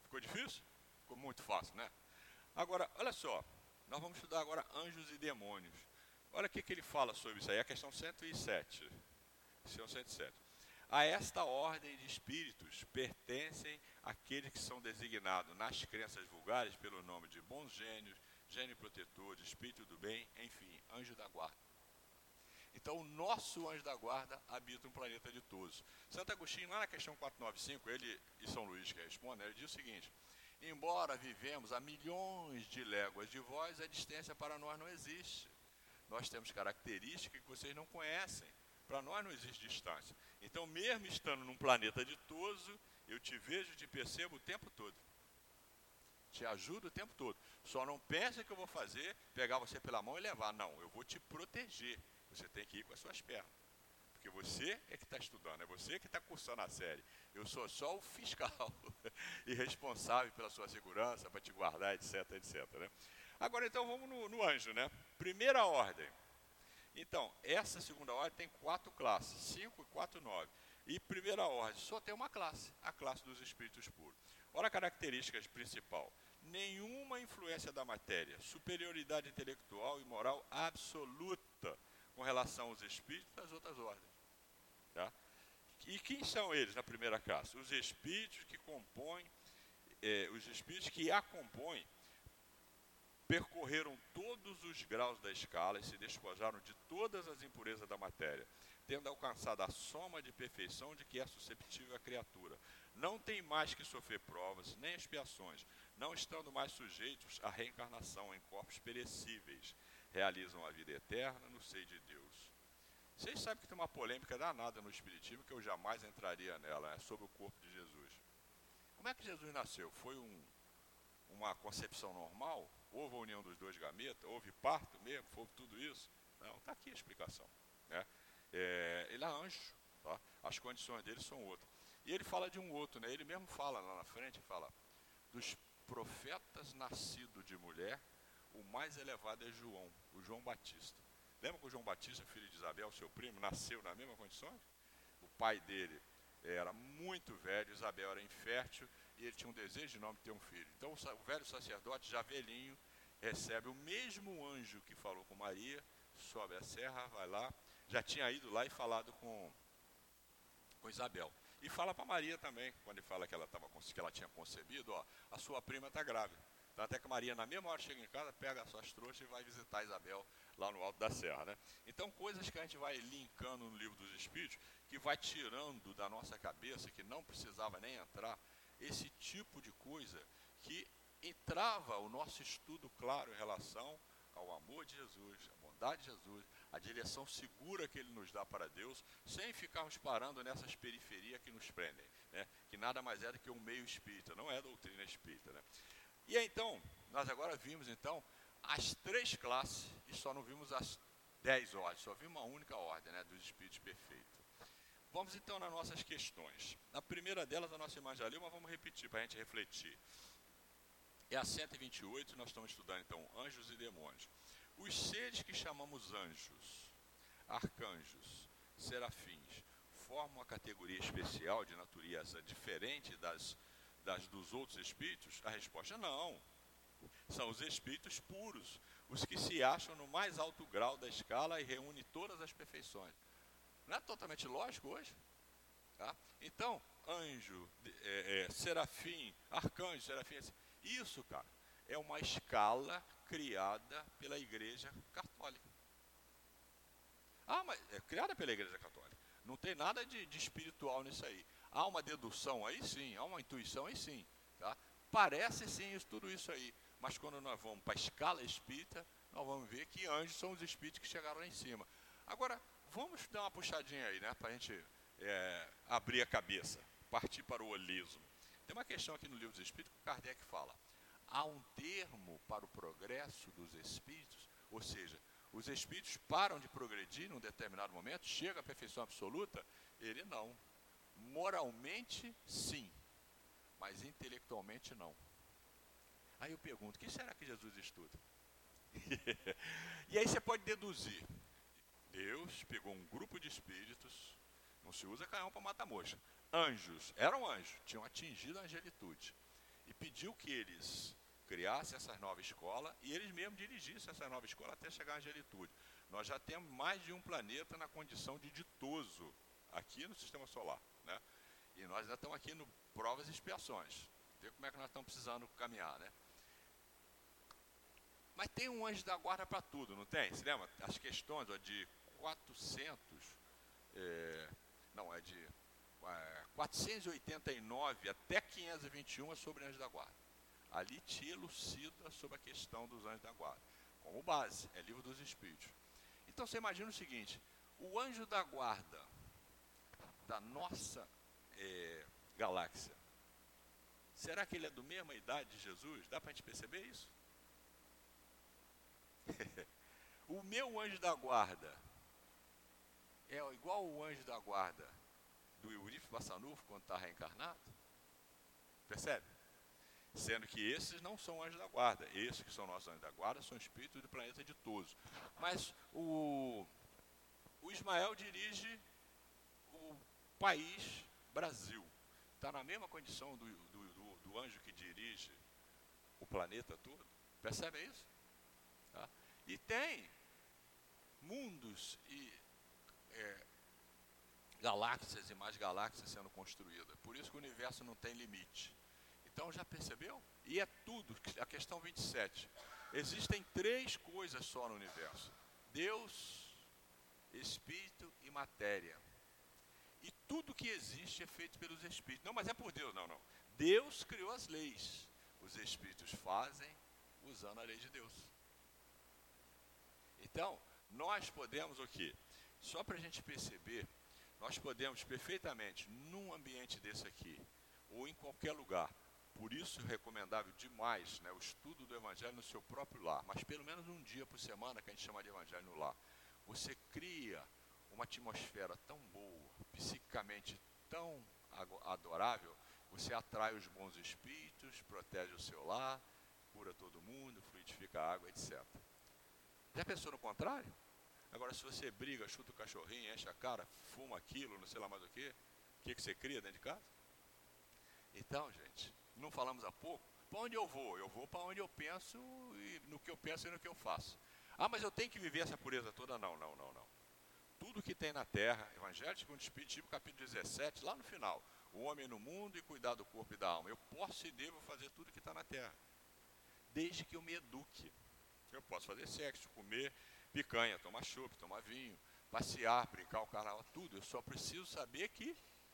Ficou difícil? Ficou muito fácil, né? Agora, olha só, nós vamos estudar agora anjos e demônios. Olha o que, que ele fala sobre isso aí, a questão cento e sete. Questão cento e sete. A esta ordem de espíritos pertencem aqueles que são designados nas crenças vulgares pelo nome de bons gênios, gênio protetor, de espírito do bem, enfim, anjo da guarda. Então, o nosso anjo da guarda habita um planeta ditoso. Santo Agostinho, lá na questão quatrocentos e noventa e cinco, ele e São Luís que responde, ele diz o seguinte: embora vivemos a milhões de léguas de vós, a distância para nós não existe. Nós temos características que vocês não conhecem. Para nós não existe distância. Então, mesmo estando num planeta ditoso, eu te vejo e te percebo o tempo todo. Te ajudo o tempo todo. Só não pense que eu vou fazer, pegar você pela mão e levar. Não, eu vou te proteger. Você tem que ir com as suas pernas. Porque você é que está estudando, é você que está cursando a série. Eu sou só o fiscal e responsável pela sua segurança, para te guardar, etc, etc. Né? Agora, então, vamos no, no anjo, né? Primeira ordem. Então, essa segunda ordem tem quatro classes, cinco, quatro, nove. E primeira ordem só tem uma classe, a classe dos espíritos puros. Olha a característica principal. Nenhuma influência da matéria, superioridade intelectual e moral absoluta com relação aos espíritos das outras ordens. Tá? E quem são eles na primeira classe? Os espíritos que compõem, eh, os espíritos que a compõem, percorreram todos os graus da escala e se despojaram de todas as impurezas da matéria, tendo alcançado a soma de perfeição de que é susceptível a criatura. Não tem mais que sofrer provas, nem expiações, não estando mais sujeitos à reencarnação em corpos perecíveis. Realizam a vida eterna no seio de Deus. Vocês sabem que tem uma polêmica danada no Espiritismo, que eu jamais entraria nela, é sobre o corpo de Jesus. Como é que Jesus nasceu? Foi um, uma concepção normal? Houve a união dos dois gametas? Houve parto mesmo? Foi tudo isso? Não, está aqui a explicação. Né? É, ele é anjo, tá? As condições dele são outras. E ele fala de um outro, né? Ele mesmo fala lá na frente, fala, dos profetas nascidos de mulher, o mais elevado é João, o João Batista. Lembra que o João Batista, filho de Isabel, seu primo, nasceu nas mesmas condições? O pai dele era muito velho, Isabel era infértil, e ele tinha um desejo enorme de ter um filho. Então o velho sacerdote, já velhinho, recebe o mesmo anjo que falou com Maria, sobe a serra, vai lá, já tinha ido lá e falado com, com Isabel. E fala para Maria também, quando ele fala que ela, tava, que ela tinha concebido, ó, a sua prima está grávida. Então, até que Maria, na mesma hora, chega em casa, pega as suas trouxas e vai visitar Isabel lá no alto da serra. Né? Então, coisas que a gente vai linkando no livro dos Espíritos, que vai tirando da nossa cabeça, que não precisava nem entrar, esse tipo de coisa que entrava o nosso estudo claro em relação ao amor de Jesus, à bondade de Jesus, a direção segura que Ele nos dá para Deus, sem ficarmos parando nessas periferias que nos prendem, né? Que nada mais é do que um meio espírita, não é doutrina espírita. Né? E aí, então, nós agora vimos então as três classes e só não vimos as dez ordens, só vimos uma única ordem, né, dos espíritos perfeitos. Vamos então nas nossas questões. A primeira delas, a nossa irmã já leu, mas vamos repetir para a gente refletir. É a cento e vinte e oito, nós estamos estudando então anjos e demônios. Os seres que chamamos anjos, arcanjos, serafins, formam uma categoria especial de natureza diferente das, das dos outros espíritos? A resposta é não. São os espíritos puros, os que se acham no mais alto grau da escala e reúnem todas as perfeições. Não é totalmente lógico hoje? Tá? Então, anjo, é, é, serafim, arcanjo, serafim, isso, cara, é uma escala criada pela Igreja Católica. Ah, mas é criada pela Igreja Católica. Não tem nada de, de espiritual nisso aí. Há uma dedução aí sim, há uma intuição aí sim. Tá? Parece sim isso, tudo isso aí. Mas quando nós vamos para a escala espírita, nós vamos ver que anjos são os espíritos que chegaram lá em cima. Agora, vamos dar uma puxadinha aí, né? Para a gente é, abrir a cabeça, partir para o holismo. Tem uma questão aqui no Livro dos Espíritos que Kardec fala. Há um termo para o progresso dos espíritos, ou seja, os espíritos param de progredir num determinado momento, chega à perfeição absoluta? Ele não. Moralmente, sim, mas intelectualmente não. Aí eu pergunto, o que será que Jesus estuda? E aí você pode deduzir. Deus pegou um grupo de espíritos, não se usa canhão para matar mocha. Anjos, eram anjos, tinham atingido a angelitude. e pediu que eles criassem essa nova escola e eles mesmos dirigissem essa nova escola até chegar à angelitude. Nós já temos mais de um planeta na condição de ditoso aqui no Sistema Solar, né? E nós ainda estamos aqui no provas e expiações. Vê como é que nós estamos precisando caminhar, né? Mas tem um anjo da guarda para tudo, não tem? Você lembra? As questões ó, de quatrocentos, é, não, é de é, quatrocentos e oitenta e nove até quinhentos e vinte e um é sobre anjo da guarda. Ali te elucida sobre a questão dos anjos da guarda. Como base, é livro dos Espíritos. Então você imagina o seguinte, o anjo da guarda da nossa é, galáxia, será que ele é da mesma idade de Jesus? Dá para a gente perceber isso? O meu anjo da guarda é igual o anjo da guarda do Euripides Barçanufo quando está reencarnado? Percebe? Sendo que esses não são anjos da guarda. Esses que são nossos anjos da guarda são espíritos do planeta ditoso. Mas o, o Ismael dirige o país Brasil. Está na mesma condição do, do, do, do anjo que dirige o planeta todo. Percebe isso? Tá? E tem mundos e é, galáxias e mais galáxias sendo construídas. Por isso que o universo não tem limite. Então já percebeu? E é tudo, a questão vinte e sete. Existem três coisas só no universo: Deus, Espírito e matéria. E tudo que existe é feito pelos Espíritos. Não, mas é por Deus, não, não. Deus criou as leis. Os Espíritos fazem usando a lei de Deus. Então, nós podemos o quê? Só para a gente perceber, nós podemos perfeitamente, num ambiente desse aqui, ou em qualquer lugar, por isso é recomendável demais, né, o estudo do Evangelho no seu próprio lar, mas pelo menos um dia por semana, que a gente chama de Evangelho no lar, você cria uma atmosfera tão boa, psicicamente tão adorável, você atrai os bons espíritos, protege o seu lar, cura todo mundo, fluidifica a água, etcétera. Já pensou no contrário? Agora, se você briga, chuta o cachorrinho, enche a cara, fuma aquilo, não sei lá mais o quê, o que, que você cria dentro de casa? Então, gente, não falamos há pouco, para onde eu vou? Eu vou para onde eu penso, e no que eu penso e no que eu faço. Ah, mas eu tenho que viver essa pureza toda? Não, não, não, não. Tudo que tem na terra, Evangelho segundo o Espiritismo, capítulo dezessete, lá no final, o homem no mundo e cuidar do corpo e da alma. Eu posso e devo fazer tudo que está na terra, desde que eu me eduque. Eu posso fazer sexo, comer picanha, tomar chopp, tomar vinho, passear, brincar o carnaval, tudo. Eu só preciso saber que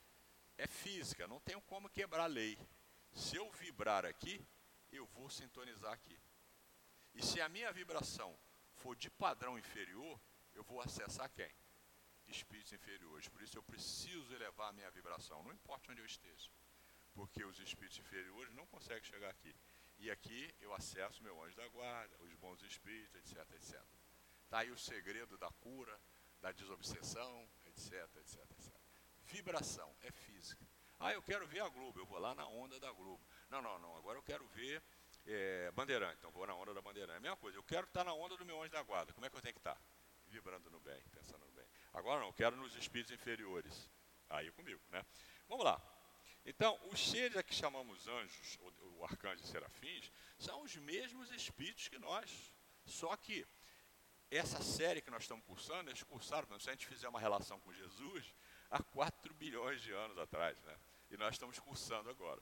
é física, não tenho como quebrar a lei. Se eu vibrar aqui, eu vou sintonizar aqui. E se a minha vibração for de padrão inferior, eu vou acessar quem? Espíritos inferiores. Por isso eu preciso elevar a minha vibração, não importa onde eu esteja. Porque os espíritos inferiores não conseguem chegar aqui. E aqui eu acesso meu anjo da guarda, os bons espíritos, etc, etcétera. Está aí o segredo da cura, da desobsessão, etc, etc, etcétera. Vibração é física. Ah, eu quero ver a Globo, eu vou lá na onda da Globo. Não, não, não, agora eu quero ver é, Bandeirante, então vou na onda da Bandeirante. É a mesma coisa, eu quero estar na onda do meu anjo da guarda. Como é que eu tenho que estar? Vibrando no bem, pensando no bem. Agora não, eu quero nos espíritos inferiores. Aí comigo, né? Vamos lá. Então, os seres a que chamamos anjos, o, o arcanjo e serafins, são os mesmos espíritos que nós. Só que essa série que nós estamos cursando, eles cursaram, se a gente fizer uma relação com Jesus, há quatro bilhões de anos atrás, né? E nós estamos cursando agora.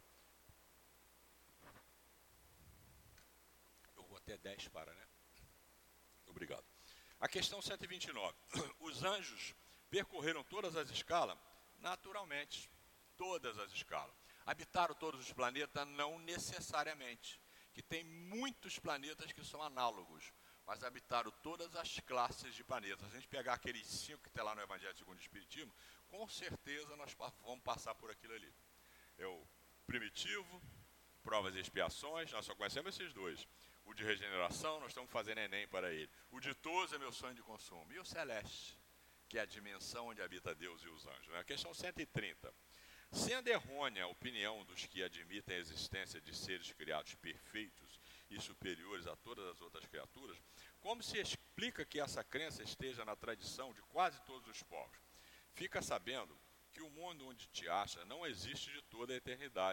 Eu vou até dez para, né? Obrigado. A questão cento e vinte e nove. Os anjos percorreram todas as escalas? Naturalmente. Todas as escalas. Habitaram todos os planetas? Não necessariamente. Que tem muitos planetas que são análogos, mas habitaram todas as classes de planetas. Se a gente pegar aqueles cinco que tem lá no Evangelho segundo o Espiritismo, com certeza nós vamos passar por aquilo ali. É o primitivo, provas e expiações, nós só conhecemos esses dois. O de regeneração, nós estamos fazendo Enem para ele. O ditoso é meu sonho de consumo. E o celeste, que é a dimensão onde habita Deus e os anjos. A questão cento e trinta. Sendo errônea a opinião dos que admitem a existência de seres criados perfeitos e superiores a todas as outras criaturas, como se explica que essa crença esteja na tradição de quase todos os povos? Fica sabendo que o mundo onde te acha não existe de toda a eternidade.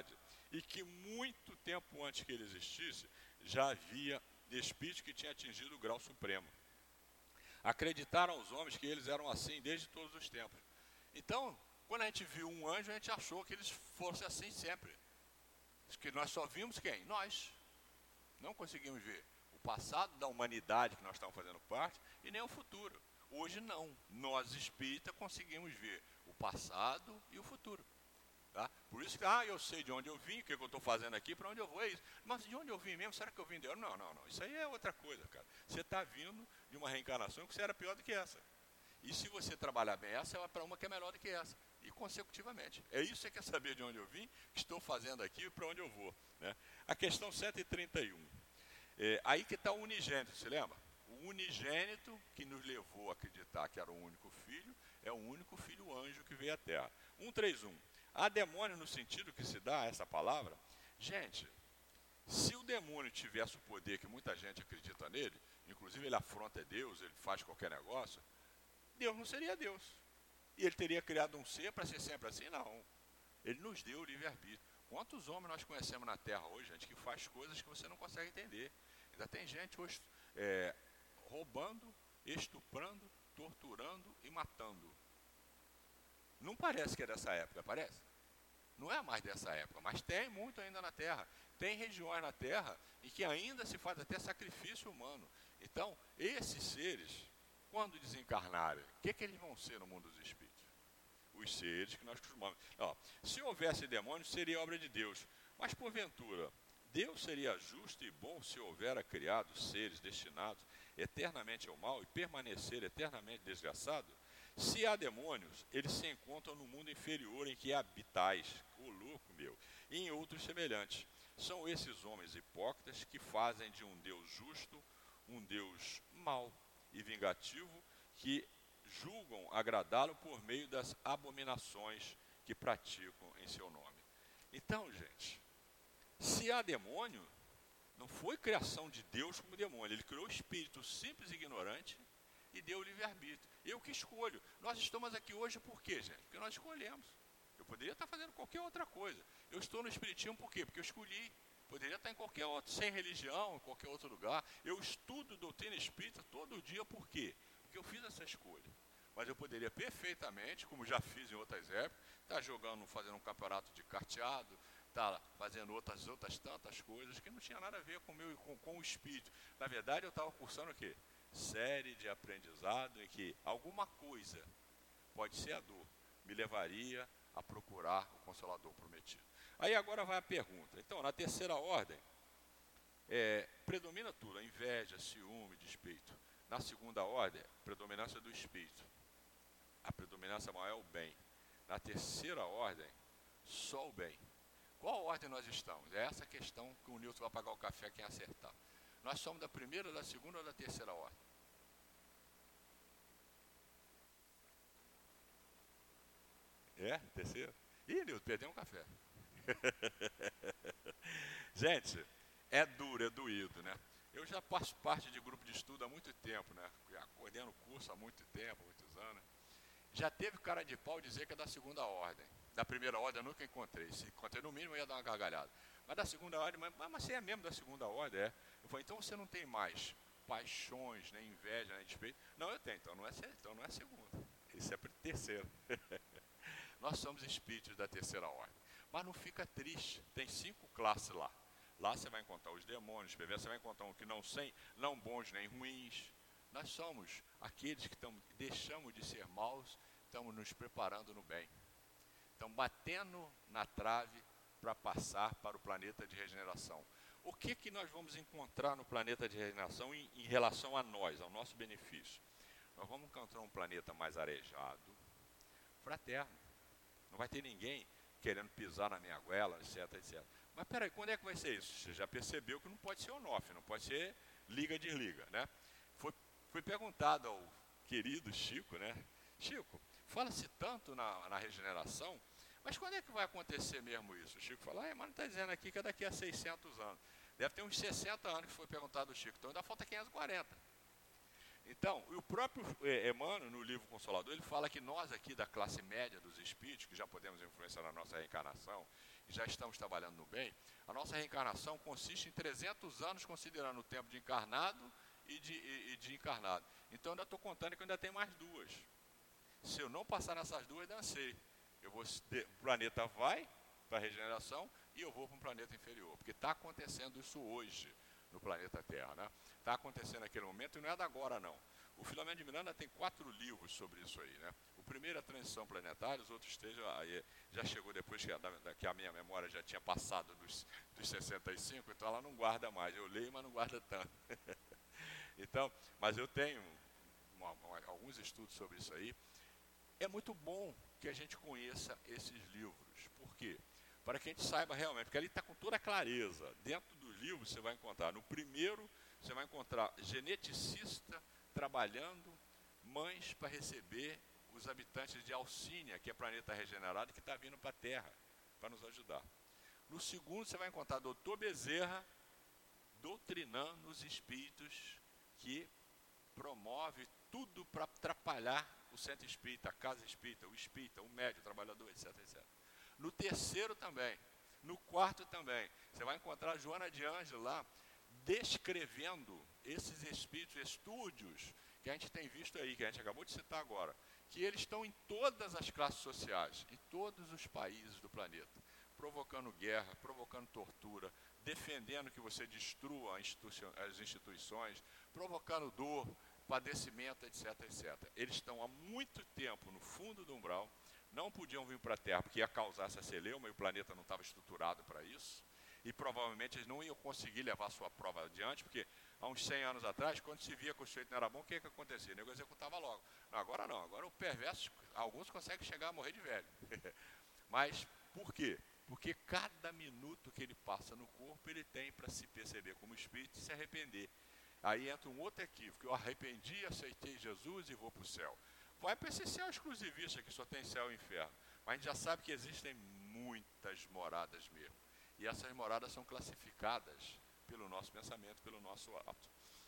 e que muito tempo antes que ele existisse, já havia espírito que tinha atingido o grau supremo. Acreditaram os homens que eles eram assim desde todos os tempos. Então, quando a gente viu um anjo, a gente achou que eles fossem assim sempre. Que nós só vimos quem? Nós. Não conseguimos ver o passado da humanidade que nós estamos fazendo parte e nem o futuro. Hoje não. Nós espíritas conseguimos ver o passado e o futuro. Tá? Por isso que, ah, eu sei de onde eu vim, o que, que eu estou fazendo aqui, para onde eu vou, é isso. Mas de onde eu vim mesmo? Será que eu vim de Deus? Não, não, não. Isso aí é outra coisa, cara. Você está vindo de uma reencarnação que você era pior do que essa. E se você trabalhar bem essa, ela é para uma que é melhor do que essa. E consecutivamente. É isso que você quer saber de onde eu vim, que estou fazendo aqui e para onde eu vou. Né? A questão cento e trinta e um. É, aí que está o unigênito, se lembra? O unigênito que nos levou a acreditar que era o único filho, é o único filho anjo que veio à Terra. cento e trinta e um. Há demônio no sentido que se dá a essa palavra? Gente, se o demônio tivesse o poder que muita gente acredita nele, inclusive ele afronta Deus, ele faz qualquer negócio, Deus não seria Deus. E ele teria criado um ser para ser sempre assim? Não. Ele nos deu o livre-arbítrio. Quantos homens nós conhecemos na Terra hoje, gente, que faz coisas que você não consegue entender? Ainda tem gente hoje é, roubando, estuprando, torturando e matando. Não parece que é dessa época, parece? Não é mais dessa época, mas tem muito ainda na Terra. Tem regiões na Terra em que ainda se faz até sacrifício humano. Então, esses seres, quando desencarnarem, o que, que eles vão ser no mundo dos espíritos? Os seres que nós costumamos... Ó, se houvesse demônios, seria obra de Deus. Mas, porventura, Deus seria justo e bom se houvera criado seres destinados eternamente ao mal e permanecer eternamente desgraçado? Se há demônios, eles se encontram no mundo inferior em que habitais, o louco meu, e em outros semelhantes. São esses homens hipócritas que fazem de um Deus justo um Deus mau e vingativo, que julgam agradá-lo por meio das abominações que praticam em seu nome. Então, gente, se há demônio, não foi criação de Deus como demônio. Ele criou o espírito simples e ignorante e deu o livre-arbítrio. Eu que escolho. Nós estamos aqui hoje por quê, gente? Porque nós escolhemos. Eu poderia estar fazendo qualquer outra coisa. Eu estou no espiritismo por quê? Porque eu escolhi. Poderia estar em qualquer outro, sem religião, em qualquer outro lugar. Eu estudo doutrina espírita todo dia por quê? Porque eu fiz essa escolha. Mas eu poderia perfeitamente, como já fiz em outras épocas, estar jogando, fazendo um campeonato de carteado, estar fazendo outras, outras tantas coisas que não tinha nada a ver com o, meu, com, com o espírito. Na verdade, eu estava cursando o quê? Série de aprendizado em que alguma coisa, pode ser a dor, me levaria a procurar o Consolador prometido. Aí agora vai a pergunta. Então, na terceira ordem, é, predomina tudo, a inveja, ciúme, despeito. Na segunda ordem, predominância do espírito. A predominância maior é o bem. Na terceira ordem, só o bem. Qual ordem nós estamos? É essa questão que o Nilton vai pagar o café quem acertar. Nós somos da primeira, da segunda ou da terceira ordem? É? Terceira? Ih, Nilton, perdeu um café. Gente, é duro, é doído, né? Eu já faço parte de grupo de estudo há muito tempo, né? Já coordeno curso há muito tempo, muitos anos. Já teve cara de pau dizer que é da segunda ordem. Da primeira ordem eu nunca encontrei. Se encontrei no mínimo eu ia dar uma gargalhada. Mas da segunda ordem, mas, mas você é mesmo da segunda ordem, é? Eu falei, então você não tem mais paixões, nem inveja, nem despeito? Não, eu tenho, então não é, então não é segunda. Isso é terceiro. Nós somos espíritos da terceira ordem. Mas não fica triste, tem cinco classes lá. Lá você vai encontrar os demônios, você vai encontrar um que não sem, não bons nem ruins. Nós somos aqueles que tamo, deixamos de ser maus, estamos nos preparando no bem. Estamos batendo na trave para passar para o planeta de regeneração. O que, que nós vamos encontrar no planeta de regeneração em, em relação a nós, ao nosso benefício? Nós vamos encontrar um planeta mais arejado, fraterno. Não vai ter ninguém querendo pisar na minha goela, etc, etcétera. Mas peraí, quando é que vai ser isso? Você já percebeu que não pode ser on-off, não pode ser liga-desliga, né? Foi, foi perguntado ao querido Chico, né? Chico, fala-se tanto na, na regeneração, mas quando é que vai acontecer mesmo isso? O Chico fala, ah, mas não está dizendo aqui que é daqui a seiscentos anos. Deve ter uns sessenta anos que foi perguntado ao Chico, então ainda falta quinhentos e quarenta. Então, o próprio Emmanuel, no livro Consolador, ele fala que nós aqui da classe média dos espíritos, que já podemos influenciar na nossa reencarnação, que já estamos trabalhando no bem, a nossa reencarnação consiste em trezentos anos, considerando o tempo de encarnado e de, e, e de encarnado. Então, eu ainda estou contando que eu ainda tenho mais duas. Se eu não passar nessas duas, dancei. Eu vou, o planeta vai para a regeneração e eu vou para um planeta inferior. Porque está acontecendo isso hoje no planeta Terra, né? Está acontecendo naquele momento e não é da agora, não. O Filomeno de Miranda tem quatro livros sobre isso aí, né? O primeiro é a Transição Planetária, os outros três aí já chegou depois que a, que a minha memória já tinha passado dos, dos sessenta e cinco, então ela não guarda mais. Eu leio, mas não guarda tanto. Então, mas eu tenho uma, uma, alguns estudos sobre isso aí. É muito bom que a gente conheça esses livros. Por quê? Para que a gente saiba realmente, porque ali está com toda a clareza. Dentro dos livros você vai encontrar, no primeiro você vai encontrar geneticista trabalhando mães para receber os habitantes de Alcínia, que é planeta regenerado, que está vindo para a Terra, para nos ajudar. No segundo você vai encontrar doutor Bezerra doutrinando os espíritos que promove tudo para atrapalhar o centro espírita, a casa espírita, o espírita, o médio, o trabalhador, etc, etcétera. No terceiro também, no quarto também, você vai encontrar a Joana de Ângelo lá, descrevendo esses espíritos, estúdios que a gente tem visto aí, que a gente acabou de citar agora, que eles estão em todas as classes sociais, em todos os países do planeta, provocando guerra, provocando tortura, defendendo que você destrua as instituições, provocando dor, padecimento, etc, etcétera. Eles estão há muito tempo no fundo do umbral, não podiam vir para a Terra porque ia causar essa celeuma e o planeta não estava estruturado para isso, e provavelmente eles não iam conseguir levar a sua prova adiante, porque há uns cem anos atrás, quando se via que o sujeito não era bom, o que, que acontecia? O nego executava logo. Agora não, agora o perverso, alguns conseguem chegar a morrer de velho. Mas por quê? Porque cada minuto que ele passa no corpo, ele tem para se perceber como espírito e se arrepender. Aí entra um outro equívoco, eu arrependi, aceitei Jesus e vou para o céu. Vai para esse céu exclusivista, que só tem céu e inferno. Mas a gente já sabe que existem muitas moradas mesmo. E essas moradas são classificadas pelo nosso pensamento, pelo nosso ato.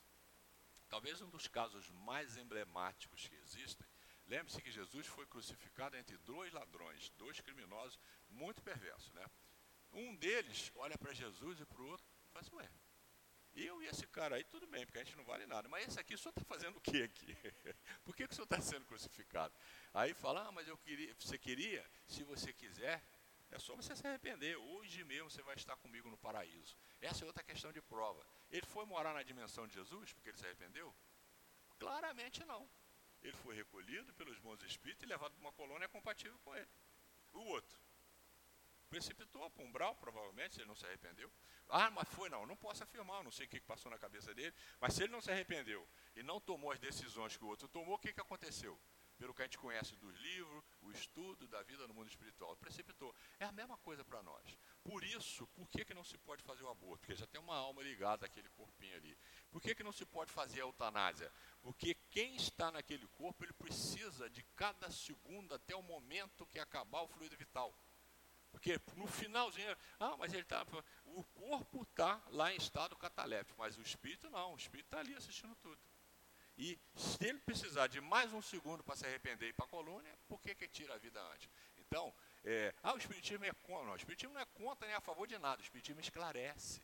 Talvez um dos casos mais emblemáticos que existem, lembre-se que Jesus foi crucificado entre dois ladrões, dois criminosos muito perversos, né? Um deles olha para Jesus e para o outro e fala assim, ué, eu e esse cara aí, tudo bem, porque a gente não vale nada, mas esse aqui, o senhor está fazendo o que aqui? Por que, que o senhor está sendo crucificado? Aí fala, ah, mas eu queria, você queria, se você quiser, é só você se arrepender, hoje mesmo você vai estar comigo no paraíso. Essa é outra questão de prova. Ele foi morar na dimensão de Jesus porque ele se arrependeu? Claramente não. Ele foi recolhido pelos bons espíritos e levado para uma colônia compatível com ele. O outro precipitou para o umbral, provavelmente, se ele não se arrependeu. Ah, mas foi não, não posso afirmar, não sei o que passou na cabeça dele, mas se ele não se arrependeu e não tomou as decisões que o outro tomou, o que, que aconteceu? Pelo que a gente conhece dos livros, o estudo da vida no mundo espiritual, precipitou. É a mesma coisa para nós. Por isso, por que, que não se pode fazer o aborto? Porque já tem uma alma ligada àquele corpinho ali. Por que, que não se pode fazer a eutanásia? Porque quem está naquele corpo, ele precisa de cada segundo até o momento que acabar o fluido vital. Porque no finalzinho, ah, mas ele tá, o corpo está lá em estado cataléptico, mas o espírito não, o espírito está ali assistindo tudo. E se ele precisar de mais um segundo para se arrepender e ir para a colônia, por que que tira a vida antes? Então, é, ah, o espiritismo é contra, não, o espiritismo não é contra nem a favor de nada, o espiritismo esclarece.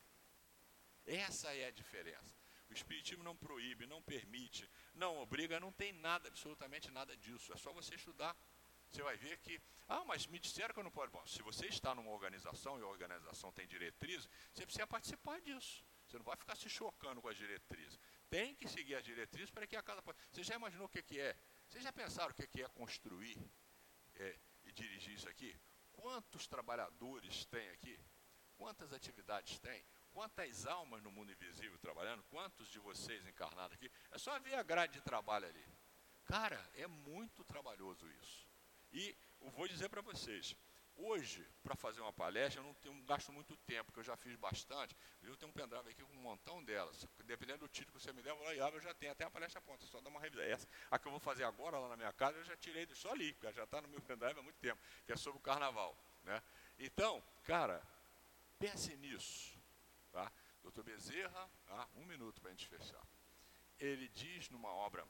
Essa é a diferença. O espiritismo não proíbe, não permite, não obriga, não tem nada, absolutamente nada disso, é só você estudar. Você vai ver que, ah, mas me disseram que eu não posso. Bom, se você está numa organização e a organização tem diretrizes, você precisa participar disso. Você não vai ficar se chocando com as diretrizes. Tem que seguir as diretrizes para que a casa... Você já imaginou o que, que é? Vocês já pensaram o que, que é construir é, e dirigir isso aqui? Quantos trabalhadores tem aqui? Quantas atividades tem? Quantas almas no mundo invisível trabalhando? Quantos de vocês encarnados aqui? É só ver a grade de trabalho ali. Cara, é muito trabalhoso isso. E eu vou dizer para vocês, hoje, para fazer uma palestra, eu não, tenho, não gasto muito tempo, porque eu já fiz bastante. Eu tenho um pendrive aqui com um montão delas. Dependendo do título que você me der, eu vou lá e abro, eu já tenho até a palestra pronta, só dar uma revisão. Essa, a que eu vou fazer agora lá na minha casa, eu já tirei só ali, porque já está no meu pendrive há muito tempo, que é sobre o carnaval, né? Então, cara, pense nisso, tá? doutor Bezerra, tá? um minuto para a gente fechar. Ele diz numa obra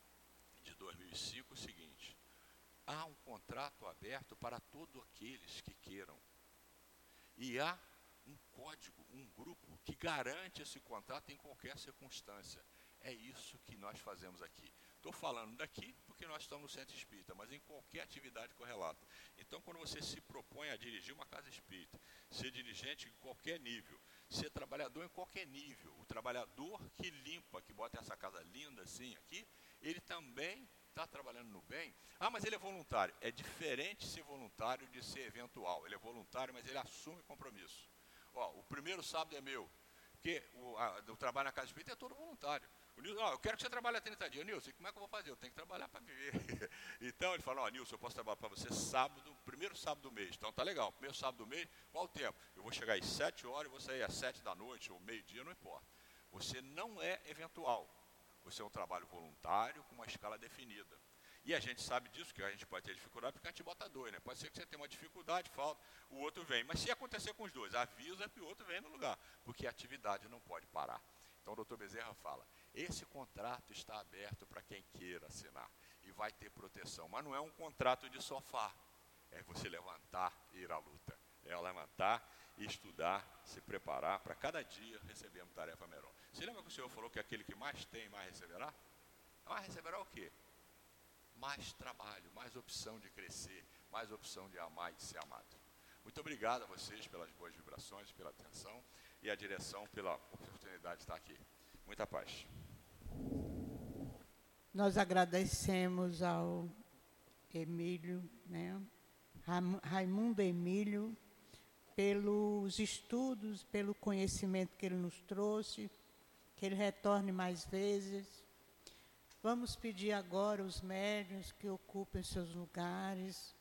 de dois mil e cinco o seguinte: há um contrato aberto para todos aqueles que queiram. E há um código, um grupo que garante esse contrato em qualquer circunstância. É isso que nós fazemos aqui. Estou falando daqui porque nós estamos no centro espírita, mas em qualquer atividade correlata. Então, quando você se propõe a dirigir uma casa espírita, ser dirigente em qualquer nível, ser trabalhador em qualquer nível, o trabalhador que limpa, que bota essa casa linda assim aqui, ele também está trabalhando no bem. Ah, mas ele é voluntário. É diferente ser voluntário de ser eventual. Ele é voluntário, mas ele assume compromisso. Ó, o primeiro sábado é meu, porque o, a, o trabalho na casa espírita é todo voluntário. O Nilson, ó, eu quero que você trabalhe trinta dias. Nilson, como é que eu vou fazer? Eu tenho que trabalhar para viver. Então ele fala, ó, Nilson, eu posso trabalhar para você sábado, primeiro sábado do mês. Então tá legal, primeiro sábado do mês, qual o tempo? Eu vou chegar às sete horas e vou sair às sete da noite ou meio-dia, não importa. Você não é eventual. Você é um trabalho voluntário com uma escala definida. E a gente sabe disso, que a gente pode ter dificuldade, porque a gente bota dois, né? Pode ser que você tenha uma dificuldade, falta, o outro vem. Mas se acontecer com os dois, avisa que o outro vem no lugar, porque a atividade não pode parar. Então o doutor Bezerra fala, esse contrato está aberto para quem queira assinar e vai ter proteção, mas não é um contrato de sofá, é você levantar e ir à luta, é levantar e estudar, se preparar para cada dia recebermos tarefa melhor. Você lembra que o senhor falou que aquele que mais tem, mais receberá? Mais receberá o quê? Mais trabalho, mais opção de crescer, mais opção de amar e ser amado. Muito obrigado a vocês pelas boas vibrações, pela atenção e a direção pela oportunidade de estar aqui. Muita paz. Nós agradecemos ao Emílio, né? Raimundo Emílio, pelos estudos, pelo conhecimento que ele nos trouxe, que ele retorne mais vezes. Vamos pedir agora os médiuns que ocupem seus lugares.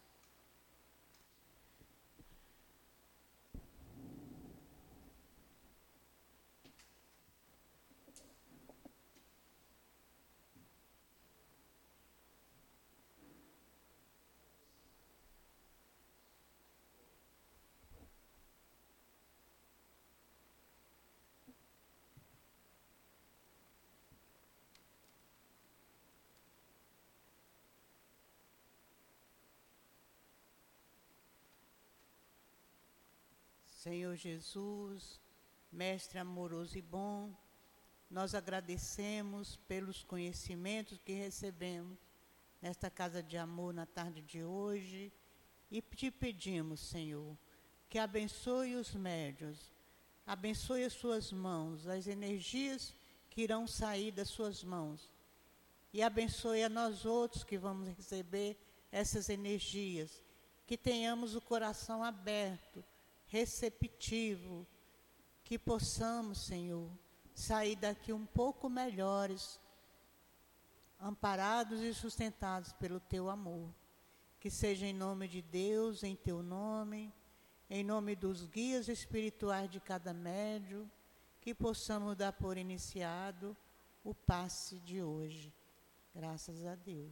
Senhor Jesus, Mestre amoroso e bom, nós agradecemos pelos conhecimentos que recebemos nesta casa de amor na tarde de hoje e te pedimos, Senhor, que abençoe os médiuns, abençoe as suas mãos, as energias que irão sair das suas mãos e abençoe a nós outros que vamos receber essas energias, que tenhamos o coração aberto, receptivo, que possamos, Senhor, sair daqui um pouco melhores, amparados e sustentados pelo Teu amor. Que seja em nome de Deus, em Teu nome, em nome dos guias espirituais de cada médium, que possamos dar por iniciado o passe de hoje. Graças a Deus.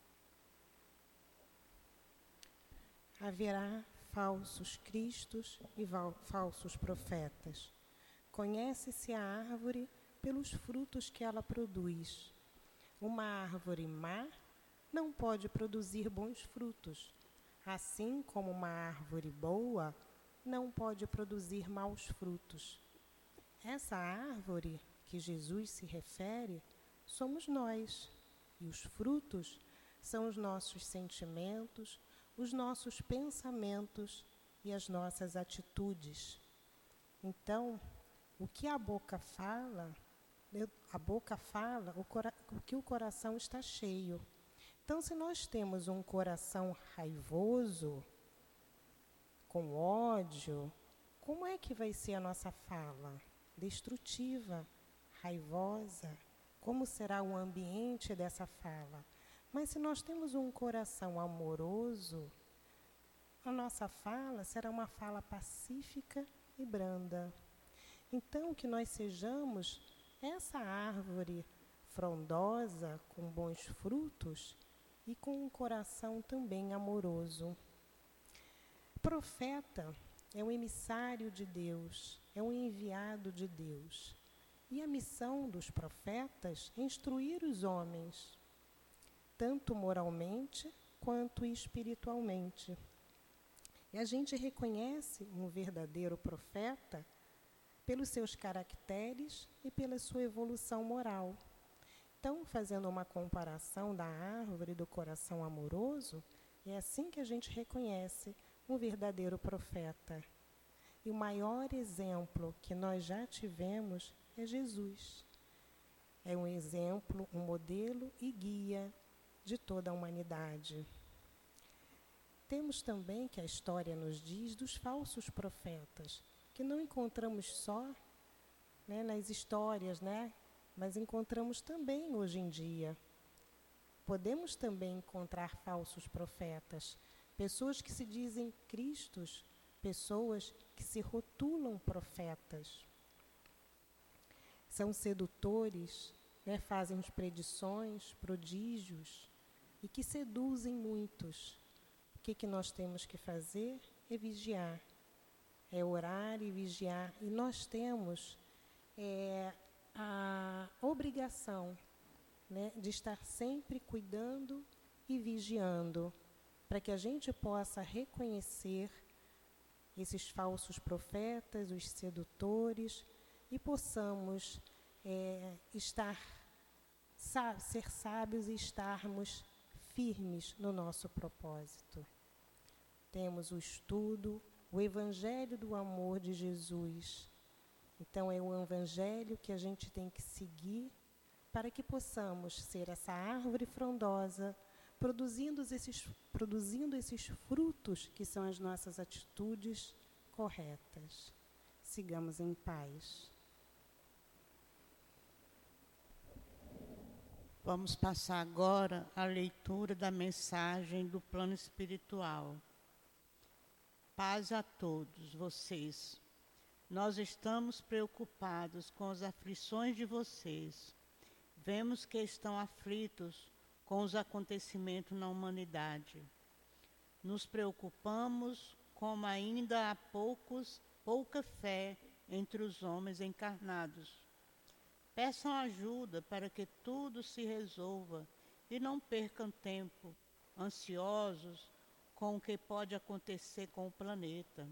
Haverá falsos cristos e falsos profetas. Conhece-se a árvore pelos frutos que ela produz. Uma árvore má não pode produzir bons frutos, assim como uma árvore boa não pode produzir maus frutos. Essa árvore que Jesus se refere somos nós, e os frutos são os nossos sentimentos, os nossos pensamentos e as nossas atitudes. Então, o que a boca fala, a boca fala o, cora- o que o coração está cheio. Então, se nós temos um coração raivoso, com ódio, como é que vai ser a nossa fala? Destrutiva, raivosa. Como será o ambiente dessa fala? Mas se nós temos um coração amoroso, a nossa fala será uma fala pacífica e branda. Então, que nós sejamos essa árvore frondosa, com bons frutos e com um coração também amoroso. Profeta é um emissário de Deus, é um enviado de Deus. E a missão dos profetas é instruir os homens, tanto moralmente quanto espiritualmente. E a gente reconhece um verdadeiro profeta pelos seus caracteres e pela sua evolução moral. Então, fazendo uma comparação da árvore do coração amoroso, é assim que a gente reconhece um verdadeiro profeta. E o maior exemplo que nós já tivemos é Jesus. É um exemplo, um modelo e guia de toda a humanidade. Temos também, que a história nos diz, dos falsos profetas, que não encontramos só, né, nas histórias, né, mas encontramos também hoje em dia. Podemos também encontrar falsos profetas, pessoas que se dizem cristos, pessoas que se rotulam profetas. São sedutores, né, fazem predições, prodígios, e que seduzem muitos. O que, que nós temos que fazer? É vigiar, é orar e vigiar. E nós temos é, a obrigação, né, de estar sempre cuidando e vigiando, para que a gente possa reconhecer esses falsos profetas, os sedutores, e possamos é, estar, sá, ser sábios e estarmos firmes no nosso propósito. Temos o estudo, o Evangelho do amor de Jesus. Então, é o Evangelho que a gente tem que seguir para que possamos ser essa árvore frondosa, produzindo esses, produzindo esses frutos que são as nossas atitudes corretas. Sigamos em paz. Vamos passar agora a leitura da mensagem do plano espiritual. Paz a todos vocês. Nós estamos preocupados com as aflições de vocês. Vemos que estão aflitos com os acontecimentos na humanidade. Nos preocupamos como ainda há poucos, pouca fé entre os homens encarnados. Peçam ajuda para que tudo se resolva e não percam tempo, ansiosos com o que pode acontecer com o planeta.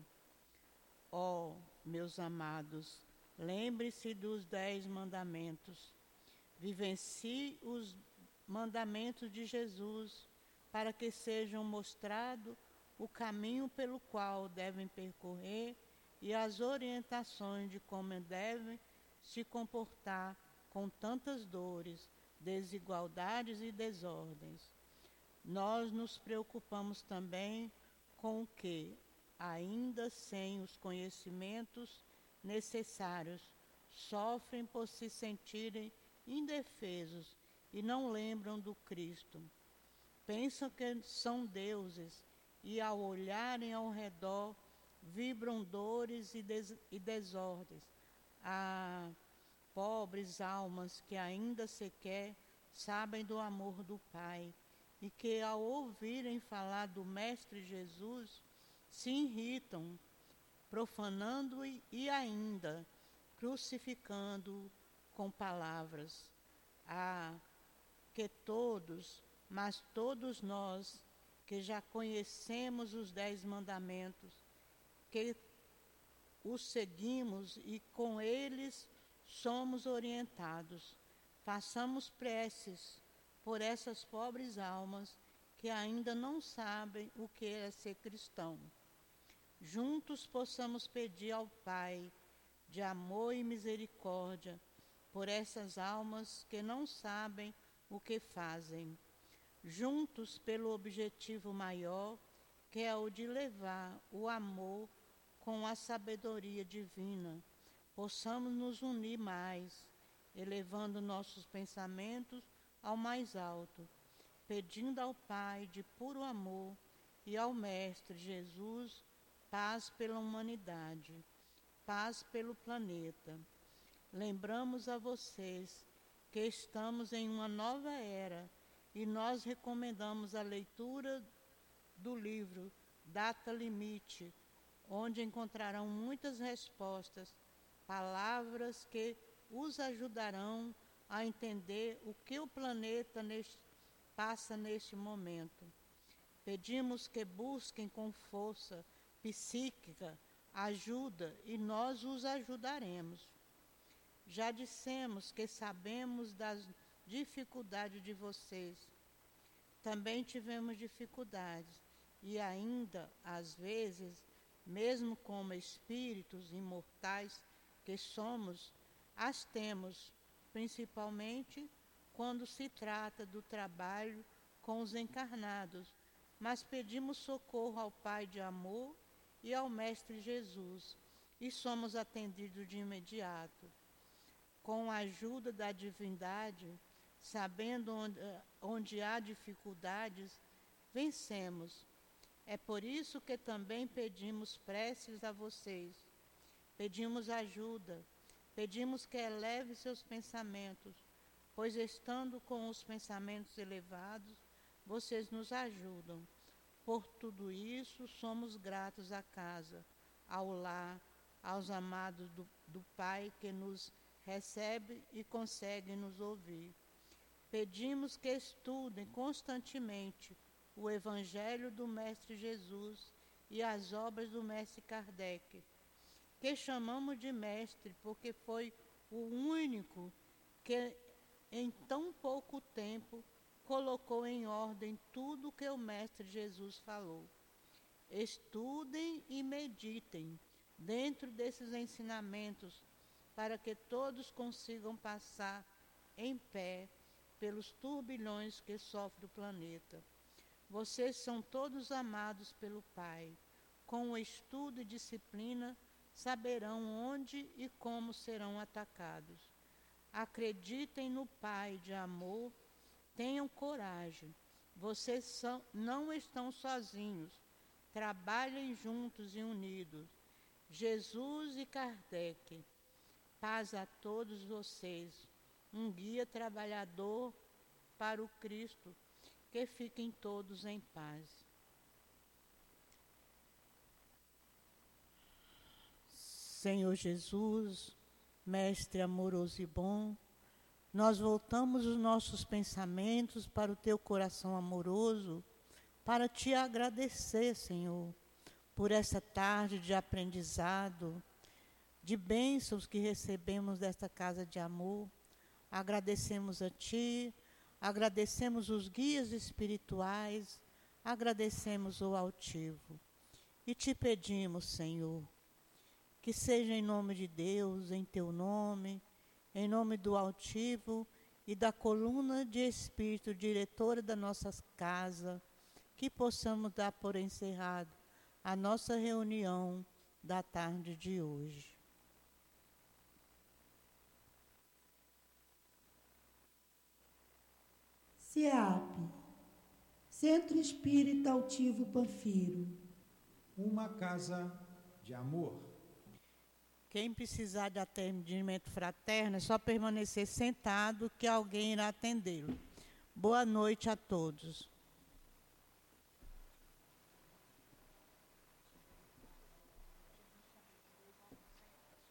Ó, meus amados, lembre-se dos dez mandamentos. Vivencie os mandamentos de Jesus para que sejam mostrado o caminho pelo qual devem percorrer e as orientações de como devem se comportar com tantas dores, desigualdades e desordens. Nós nos preocupamos também com o que, ainda sem os conhecimentos necessários, sofrem por se sentirem indefesos e não lembram do Cristo. Pensam que são deuses e, ao olharem ao redor, vibram dores e, des e desordens. Há pobres almas que ainda sequer sabem do amor do Pai e que, ao ouvirem falar do Mestre Jesus, se irritam, profanando e, e ainda crucificando com palavras. Ah, que todos, mas todos nós que já conhecemos os dez mandamentos, que os seguimos e com eles somos orientados. Façamos preces por essas pobres almas que ainda não sabem o que é ser cristão. Juntos possamos pedir ao Pai de amor e misericórdia por essas almas que não sabem o que fazem. Juntos pelo objetivo maior, que é o de levar o amor com a sabedoria divina, possamos nos unir mais, elevando nossos pensamentos ao mais alto, pedindo ao Pai de puro amor e ao Mestre Jesus paz pela humanidade, paz pelo planeta. Lembramos a vocês que estamos em uma nova era e nós recomendamos a leitura do livro Data Limite, onde encontrarão muitas respostas, palavras que os ajudarão a entender o que o planeta neste, passa neste momento. Pedimos que busquem com força psíquica, ajuda e nós os ajudaremos. Já dissemos que sabemos das dificuldades de vocês. Também tivemos dificuldades e ainda, às vezes, mesmo como espíritos imortais que somos, as temos, principalmente quando se trata do trabalho com os encarnados, mas pedimos socorro ao Pai de amor e ao Mestre Jesus, e somos atendidos de imediato. Com a ajuda da divindade, sabendo onde, onde há dificuldades, vencemos. É por isso que também pedimos preces a vocês. Pedimos ajuda, pedimos que eleve seus pensamentos, pois estando com os pensamentos elevados, vocês nos ajudam. Por tudo isso, somos gratos à casa, ao lar, aos amados do, do Pai que nos recebe e consegue nos ouvir. Pedimos que estudem constantemente o Evangelho do Mestre Jesus e as obras do Mestre Kardec, que chamamos de Mestre porque foi o único que em tão pouco tempo colocou em ordem tudo o que o Mestre Jesus falou. Estudem e meditem dentro desses ensinamentos para que todos consigam passar em pé pelos turbilhões que sofre o planeta. Vocês são todos amados pelo Pai. Com o estudo e disciplina, saberão onde e como serão atacados. Acreditem no Pai de amor, tenham coragem. Vocês são, não estão sozinhos. Trabalhem juntos e unidos. Jesus e Kardec. Paz a todos vocês, um guia trabalhador para o Cristo, que fiquem todos em paz. Senhor Jesus, Mestre amoroso e bom, nós voltamos os nossos pensamentos para o Teu coração amoroso, para Te agradecer, Senhor, por essa tarde de aprendizado, de bênçãos que recebemos desta casa de amor. Agradecemos a Ti, agradecemos os guias espirituais, agradecemos o altivo. E Te pedimos, Senhor, que seja em nome de Deus, em Teu nome, em nome do altivo e da coluna de espírito diretora da nossa casa, que possamos dar por encerrado a nossa reunião da tarde de hoje. SEAP, Centro Espírita Altivo Panfiro. Uma casa de amor. Quem precisar de atendimento fraterno é só permanecer sentado que alguém irá atendê-lo. Boa noite a todos.